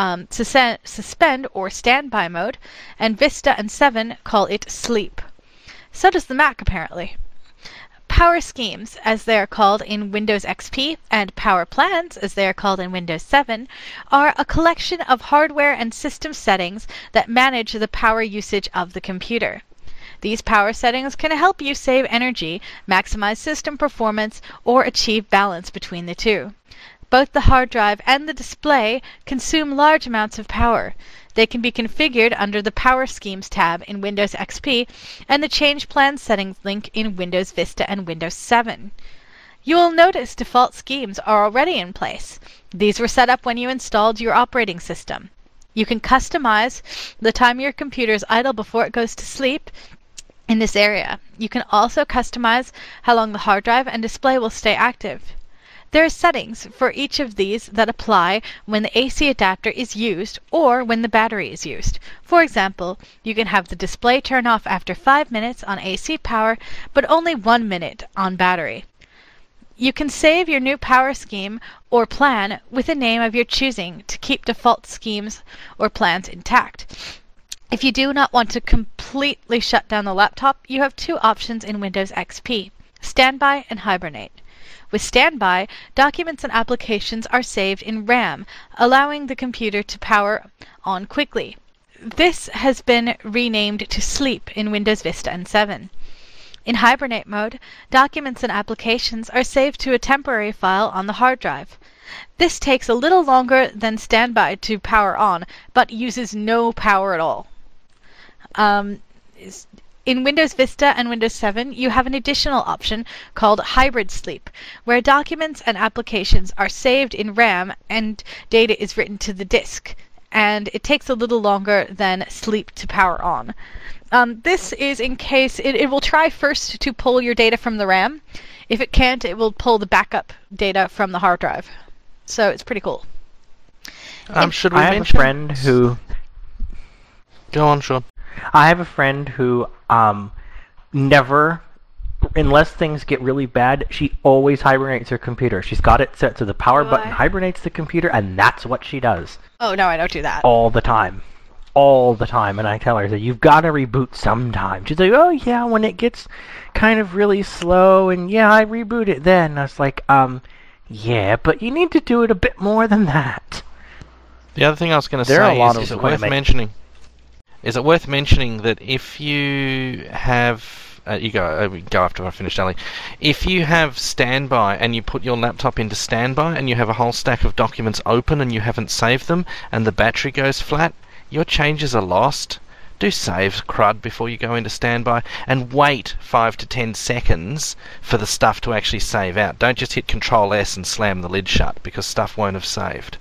suspend or standby mode, and Vista and 7 call it sleep. So does the Mac, apparently. Power schemes, as they are called in Windows XP, and power plans, as they are called in Windows 7, are a collection of hardware and system settings that manage the power usage of the computer. These power settings can help you save energy, maximize system performance, or achieve balance between the two. Both the hard drive and the display consume large amounts of power. They can be configured under the Power Schemes tab in Windows XP and the Change Plan Settings link in Windows Vista and Windows 7. You will notice default schemes are already in place. These were set up when you installed your operating system. You can customize the time your computer is idle before it goes to sleep in this area. You can also customize how long the hard drive and display will stay active. There are settings for each of these that apply when the AC adapter is used or when the battery is used. For example, you can have the display turn off after 5 minutes on AC power, but only 1 minute on battery. You can save your new power scheme or plan with a name of your choosing to keep default schemes or plans intact. If you do not want to completely shut down the laptop, you have two options in Windows XP: Standby and Hibernate. With Standby, documents and applications are saved in RAM, allowing the computer to power on quickly. This has been renamed to Sleep in Windows Vista and 7. In Hibernate mode, documents and applications are saved to a temporary file on the hard drive. This takes a little longer than Standby to power on, but uses no power at all. In Windows Vista and Windows 7, you have an additional option called Hybrid Sleep, where documents and applications are saved in RAM and data is written to the disk, and it takes a little longer than Sleep to power on. This is in case it will try first to pull your data from the RAM. If it can't, it will pull the backup data from the hard drive. So it's pretty cool. Should we I have mention? a friend who... Go on, Sean. I have a friend who never, unless things get really bad, she always hibernates her computer. She's got it set to the power button, hibernates the computer, and that's what she does. Oh, no, I don't do that. All the time. All the time. And I tell her that you've got to reboot sometime. She's like, oh yeah, when it gets kind of really slow, and yeah, I reboot it then. And I was like, yeah, but you need to do it a bit more than that. The other thing I was going to There are say a lot is of it worth mentioning? Is it worth mentioning that if you have you go after I finish, Ali. If you have Standby and you put your laptop into Standby and you have a whole stack of documents open and you haven't saved them and the battery goes flat, your changes are lost. Do save crud before you go into Standby and wait 5 to 10 seconds for the stuff to actually save out. Don't just hit Control S and slam the lid shut because stuff won't have saved.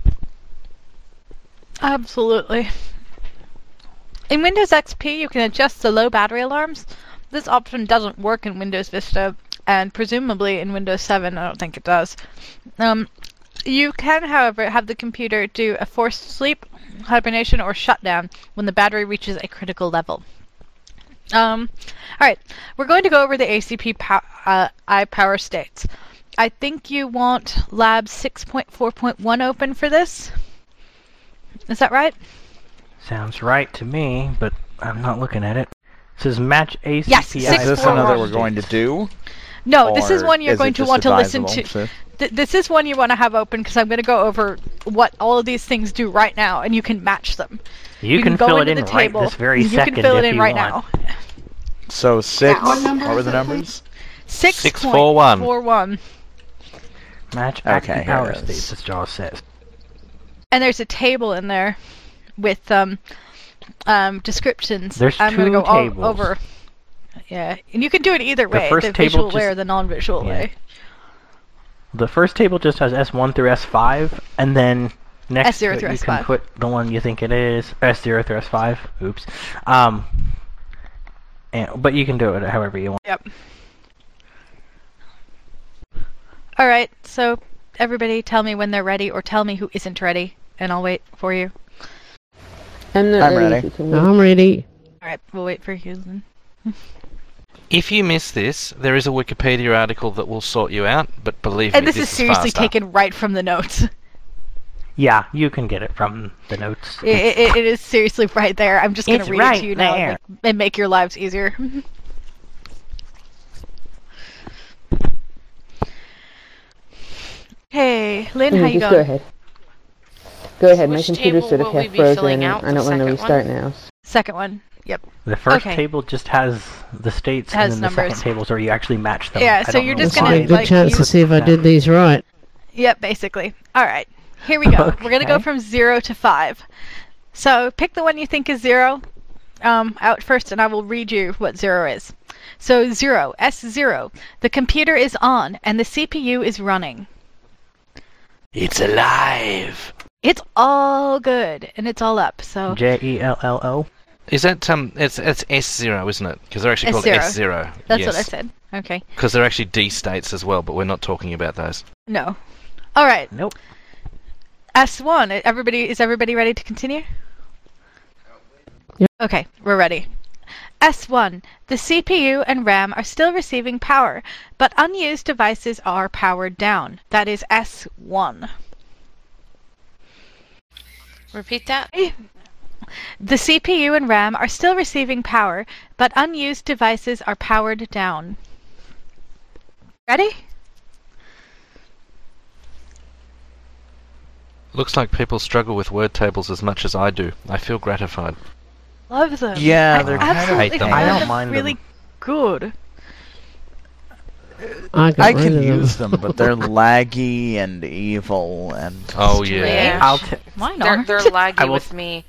Absolutely. In Windows XP, you can adjust the low battery alarms. This option doesn't work in Windows Vista, and presumably in Windows 7, I don't think it does. You can, however, have the computer do a forced sleep, hibernation, or shutdown when the battery reaches a critical level. All right, we're going to go over the ACP iPower states. I think you want Lab 6.4.1 open for this. Is that right? Sounds right to me, but I'm not looking at it. It says match ACP. Yes, Is this another we're going to do? No, this is Or one you're is going it to just want to listen advisable? to. This is one you want to have open because I'm going to go over what all of these things do right now, and you can match them. You can go fill it into in the right table. this very You second can fill it if in you right want. now. So 6. What number What were is the it, numbers? 6.41. Match Okay, active here power it is. states, as Jaws says. And there's a table in there with descriptions. There's I'm going to two go tables. over. Yeah, and you can do it either way, first the table visual way just- or the non-visual yeah. way. The first table just has S1 through S5, and then next S0 to it through you S5. can put the one you think it is, S0 through S5. Oops. But you can do it however you want. Yep. All right, so everybody tell me when they're ready, or tell me who isn't ready, and I'll wait for you. I'm not I'm ready. ready. to wait. I'm ready. All right, we'll wait for you then. If you miss this, there is a Wikipedia article that will sort you out, but believe And me, this is seriously faster. taken right from the notes. Yeah, you can get it from the notes. It is seriously right there. I'm just going to It's read it right to you now there. and make your lives easier. Hey, Lynn, how you Just going? go ahead. Go ahead. My Which computer table should will have we be frozen. filling out, I the don't want to second restart one? now. Second one. Yep. The first Okay. table just has the states, Has and then numbers. the second tables where you actually match them. Yeah, I so don't you're know just This gonna, is why. a good like, chance you- to see if I did these right. Yep, basically. All right. Here we go. We're going to go Okay. from 0 to 5. So pick the one you think is 0 out first, and I will read you what 0 is. So 0, S0. The computer is on, and the CPU is running. It's alive. It's all good, and it's all up. So JELLO. Is that it's S0, isn't it? Because they're actually called S0. S0. that's yes. what I said. Okay. Because they're actually D states as well, but we're not talking about those. No. All right. Nope. S1. Is everybody ready to continue? Yep. Okay, we're ready. S1. The CPU and RAM are still receiving power, but unused devices are powered down. That is S1. Repeat that. The CPU and RAM are still receiving power, but unused devices are powered down. Ready? Looks like people struggle with word tables as much as I do. I feel gratified. Love them. Yeah, I they're kind of absolutely hate them. find I don't them mind really them. good. I got I rid can of use them, but they're laggy and evil and. Oh yeah. Yeah. I'll Why They're, not? they're laggy I will- with me.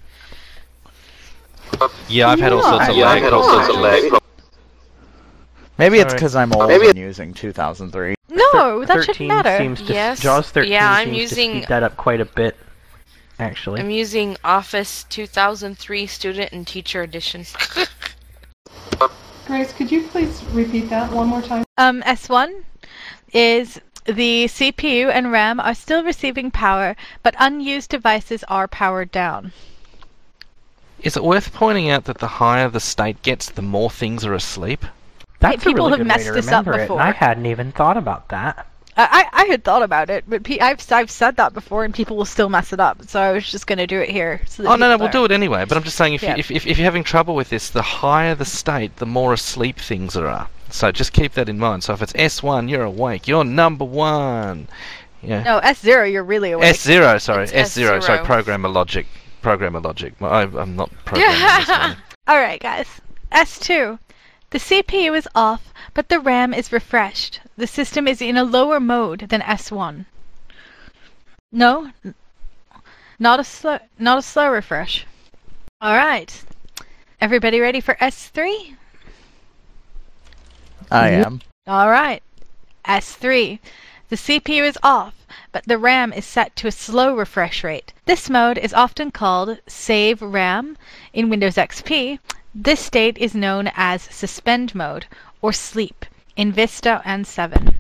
Yeah, I've had all sorts of lag problems. Maybe it's Sorry. because I'm old and using 2003. No, that 13 shouldn't matter. seems to, Yes. JAWS 13 Yeah, I'm seems using- to speed that up quite a bit, actually. I'm using Office 2003 Student and Teacher Edition. Grace, could you please repeat that one more time? S1 is the CPU and RAM are still receiving power, but unused devices are powered down. Is it worth pointing out that the higher the state gets, the more things are asleep? That's a people really have good messed way to this up remember it, before. and I hadn't even thought about that. I had thought about it, but I've said that before, and people will still mess it up. So I was just going to do it here. So that Oh no, people we'll do it anyway. But I'm just saying, Yeah. if you're having trouble with this, the higher the state, the more asleep things are. So just keep that in mind. So if it's S1, you're awake. You're number one. Yeah. No, S0, you're really awake. S0, sorry, It's S0, sorry, S0. programmer logic. Well, I'm not programming this one. All right, guys. S2. The CPU is off, but the RAM is refreshed. The system is in a lower mode than S1. No, not a slow refresh. All right. Everybody ready for S3? I am. All right. S3. The CPU is off, but the RAM is set to a slow refresh rate. This mode is often called Save RAM in Windows XP. This state is known as Suspend Mode or Sleep in Vista and 7.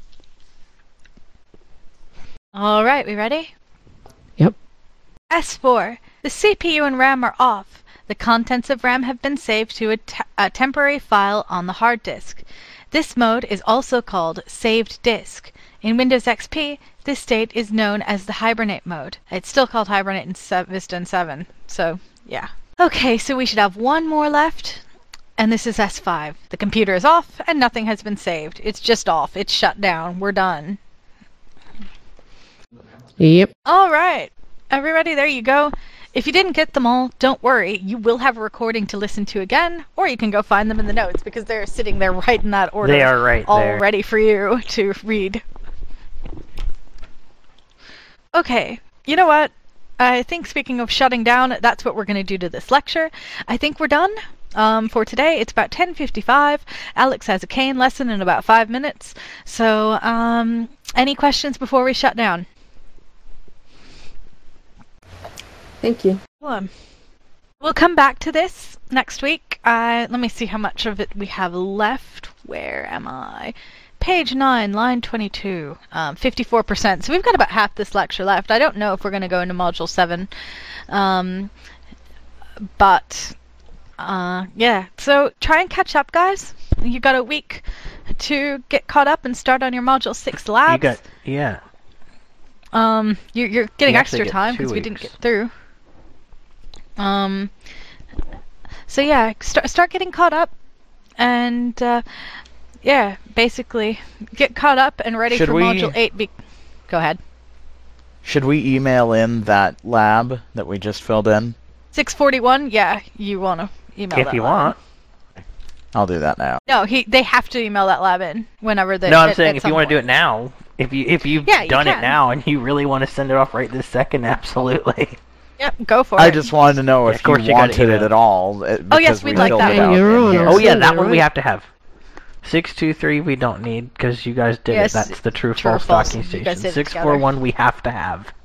All right, we ready? Yep. S4. The CPU and RAM are off, The contents of RAM have been saved to a temporary file on the hard disk. This mode is also called saved disk. In Windows XP, this state is known as the Hibernate mode. It's still called Hibernate in Vista and 7, so yeah. Okay, so we should have one more left, and this is S5. The computer is off, and nothing has been saved. It's just off. It's shut down. We're done. Yep. All right. Everybody, there you go. If you didn't get them all, don't worry. You will have a recording to listen to again, or you can go find them in the notes because they're sitting there right in that order. They are right all there. ready for you to read. Okay. You know what? I think speaking of shutting down, that's what we're going to do to this lecture. I think we're done. For today, it's about 10:55. Alex has a cane lesson in about 5 minutes. So, any questions before we shut down? Thank you. We'll come back to this next week. Let me see how much of it we have left. Where am I? Page 9, line 22, 54%. So we've got about half this lecture left. I don't know if we're going to go into Module 7. Yeah. So try and catch up, guys. You got a week to get caught up and start on your Module 6 labs. Yeah. You're getting You actually extra get time 2 because we didn't weeks. get through. So yeah, start getting caught up, and yeah, basically get caught up and ready Should for we- Module 8. Go ahead. Should we email in that lab that we just filled in? 641. Yeah, you want to email If that you lab want. I'll do that now. in. No, they have to email that lab in whenever they. No, I'm saying if you want to do it now, if you've Yeah, you done it can. now and you really want to send it off right this second, absolutely. Yep, go for I it. just wanted to know Yeah, if of course you you gotta wanted it email. at all. Oh, yes, because we'd we like filled that. it Yeah, out you're in on here. our Oh yeah, send that it, one we right? have to have. 623 we don't need because you guys did Yes, it. That's the true true or false false. docking You station. guys did it 641 we have to have.